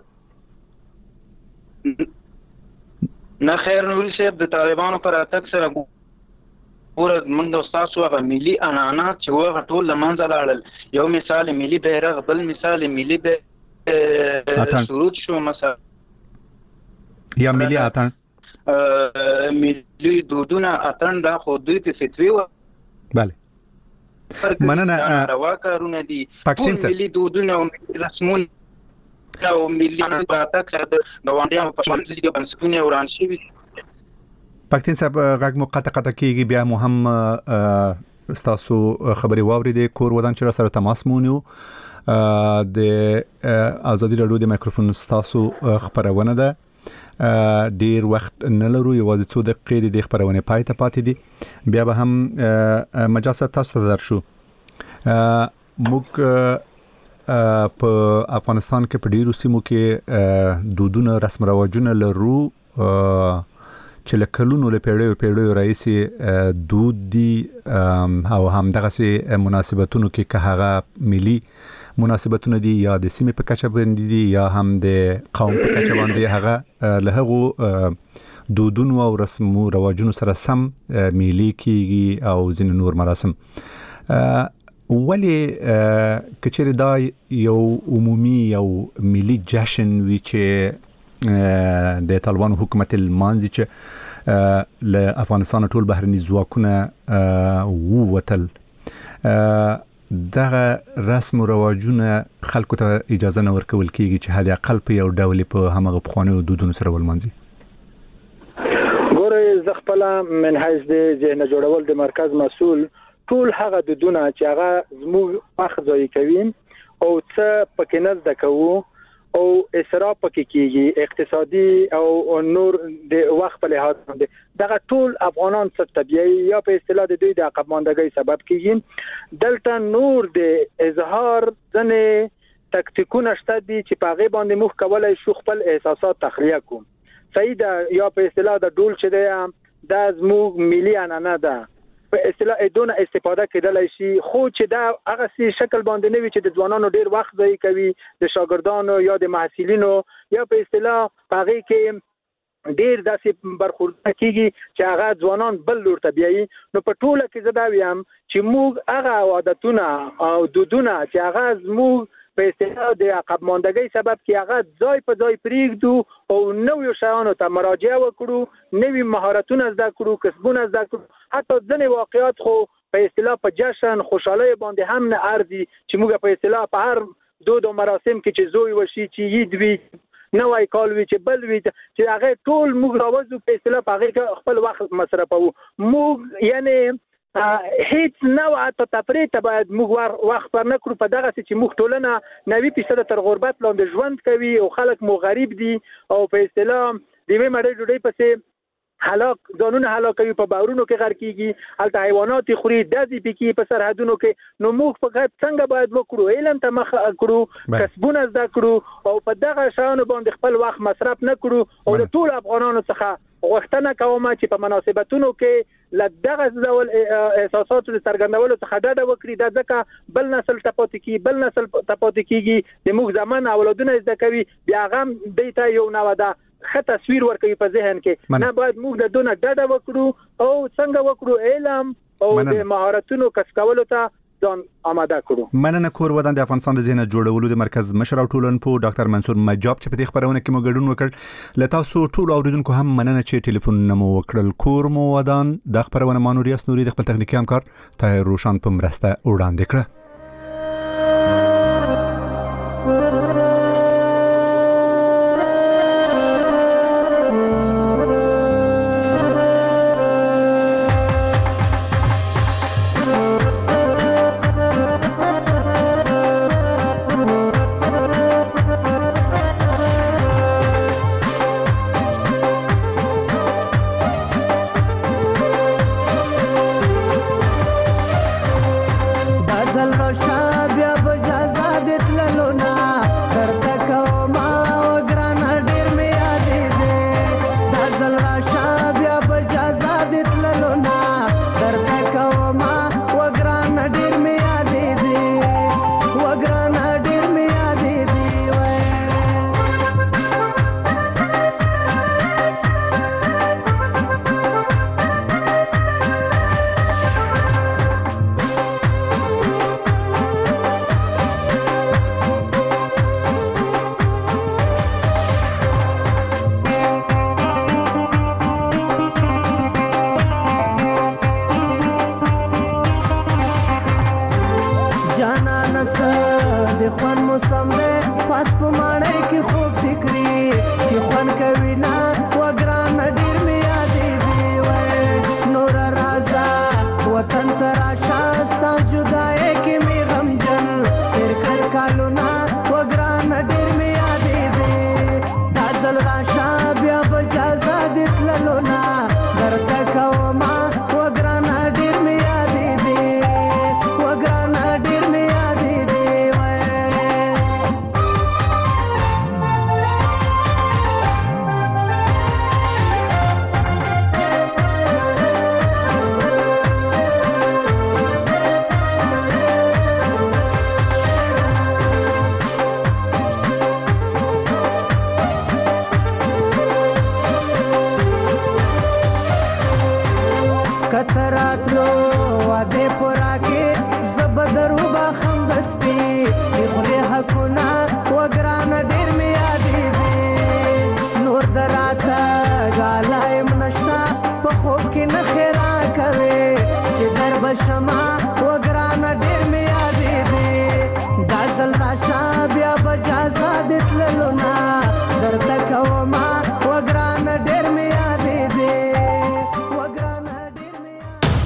نه خیر نور صاحب د طالبانو پر اتک سره ور منډه تاسو هغه ملي انانات چې وغه ټول لمنځه لاړل یو مثال ملي بیرغ بل مثال ملي شروط شو مثلا
یا ملي اتن
ملي دودونه اتن دا خو دوی په فتوی و
بله مننه
راوکارونه دي ټول ملي دودونه او رسمون او ملي پاتک د غونډیانو په شمول کې بنسټونه وران شي.
پکتین صاحب غږ مو قطع قطع کیږي بیا مو هم تاسو خبري واوري د کور ودان چې سره تماس مونیو د ازادي رادیو د مایکروفون تاسو خبرونه ده ډیر وخت نه لرو یوازې څو دقیقې د خبرونه پای ته پاتې دي بیا به هم مجاز تاسو ته درشو. موږ په افغانستان کې په ډیرو سیمو کې دودونه رسم رواجونه لرو چې له کلونو له پیړیو پیړیو رئیسي دود دي او هم دغه سي مناسبتونو کې که هغه ملي مناسبتونه دي یا د سیمې په کچه باندې دي یا هم د قوم په کچه باندې هغه له هغه دودونو او رسمو رواجونو سره سم ملي کیږي او ځینې نور مراسم ولی کچېره دا یو عمومي یو ملي جشن وی چې د طالبانو حکومت المانزي چې له افغانستان ټول بهرني ځواکونه ووتل دغه رسم او رواجونه خلکو ته اجازه نه ورکول کیږي چې هدا اقل په یو ډول په همغه بخوانه دودونو سره ولمنځي.
ګوره ز خپل من حیث د ذهن جوړول د مرکز مسول ټول هغه دودونه چې هغه زموږ وخت ضایع کوي او څه پکې نه زده کوو او اسراف پکې کیږي اقتصادي او نور د وخت په لحاظ باندې دغه ټول افغانان څخه طبيعي یا په اصطلاح د دوی د عقب ماندګۍ سبب کیږي. دلته نور د اظهار ځنه تکتیکونه شته دي چې په هغه باندې موږ کولای شو خپل احساسات تخلیه کوو. صحیح ده یا په اصطلاح د ډول چې ده د زموږ ملي عنعنه ده په اصطلاح دونه استفاده کېدلای شي خو چې دا هغه سي شکل باندې نه وي چې د ځوانانو ډیر وخت ضایع کوي د شاګردانو یا د محصلینو یا په اصطلاح هغه کې ډیر داسې برخورد کیږي چې هغه ځوانان بل لور طبيعي نو په ټوله کې زدا ویم چې موږ هغه عادتونه او دودونه چې هغه زموږ په اصطلاح د عقب ماندګۍ سبب کې هغه ځای په ځای پریږدو او نوې شیانو ته مراجعه وکړو نوې مهارتونه زده کړو کسبونه زده کړو حتی ځینې واقعیات خو په اصطلاح په جشن خوشحالۍ باندې هم نه ارزي چې موږ په اصطلاح په هر دود او مراسم کې چې زوی وشي چې عید وي نوای کال وی چې بل وی چې هغه ټول موږ راوځو په اصطلاح په هغه خپل وخت مصرفو موږ یعنی هیڅ نوع ته تفریط باید موږ وخت پر نه کړو په دغه چې موږ ټولنه نوي فیصد تر غربت لاندې ژوند کوي او خلک مو غریب دي او په اصطلاح د وی مړې ډوډۍ پسې هلاک ځانونه هلاکوي په باورونو کې غر کیږي الته حیوانات خوري دزي پکې په سرحدونو کې نو موږ په څنګه باید وکړو علم ته مخ کړو کسبونه زده کړو او په دغه شانو باندې خپل وخت مصرف نه کړو او د ټول افغانانو څخه غوښتنه کوم چې په مناسبتونو کې لدغه ډول احساسات د څرګندولو څخه ډډه وکړي د ځکه بل نسل تپاتې کی بل نسل تپاتې کیږي د موږ زمان اولادونه زده کوي بیا غم دیته یو نو ده ښه تصویر ورکوي په ذهن کې نه باید موږ د دونه ډډه وکړو او څنګه وکړو علم او د مهارتونو کسب کولو ته ځان آماده کړو.
مننه کور ودان د افغانستان د ذهن جوړولو د مرکز مشر او ټولنپوه ډاکټر منصور مجاب چې په دې خبرونه کې مو ګډون وکړ. له تاسو ټول اوریدونکو هم مننه چې ټلیفون نمو وکړل. کور مو ودان د خبرونه مانوریاس نوري د خپل تخنیکی همکار طاهر روشن په مرسته وړاندې کړه.
شما و ګران ډیر می یاد ګلونه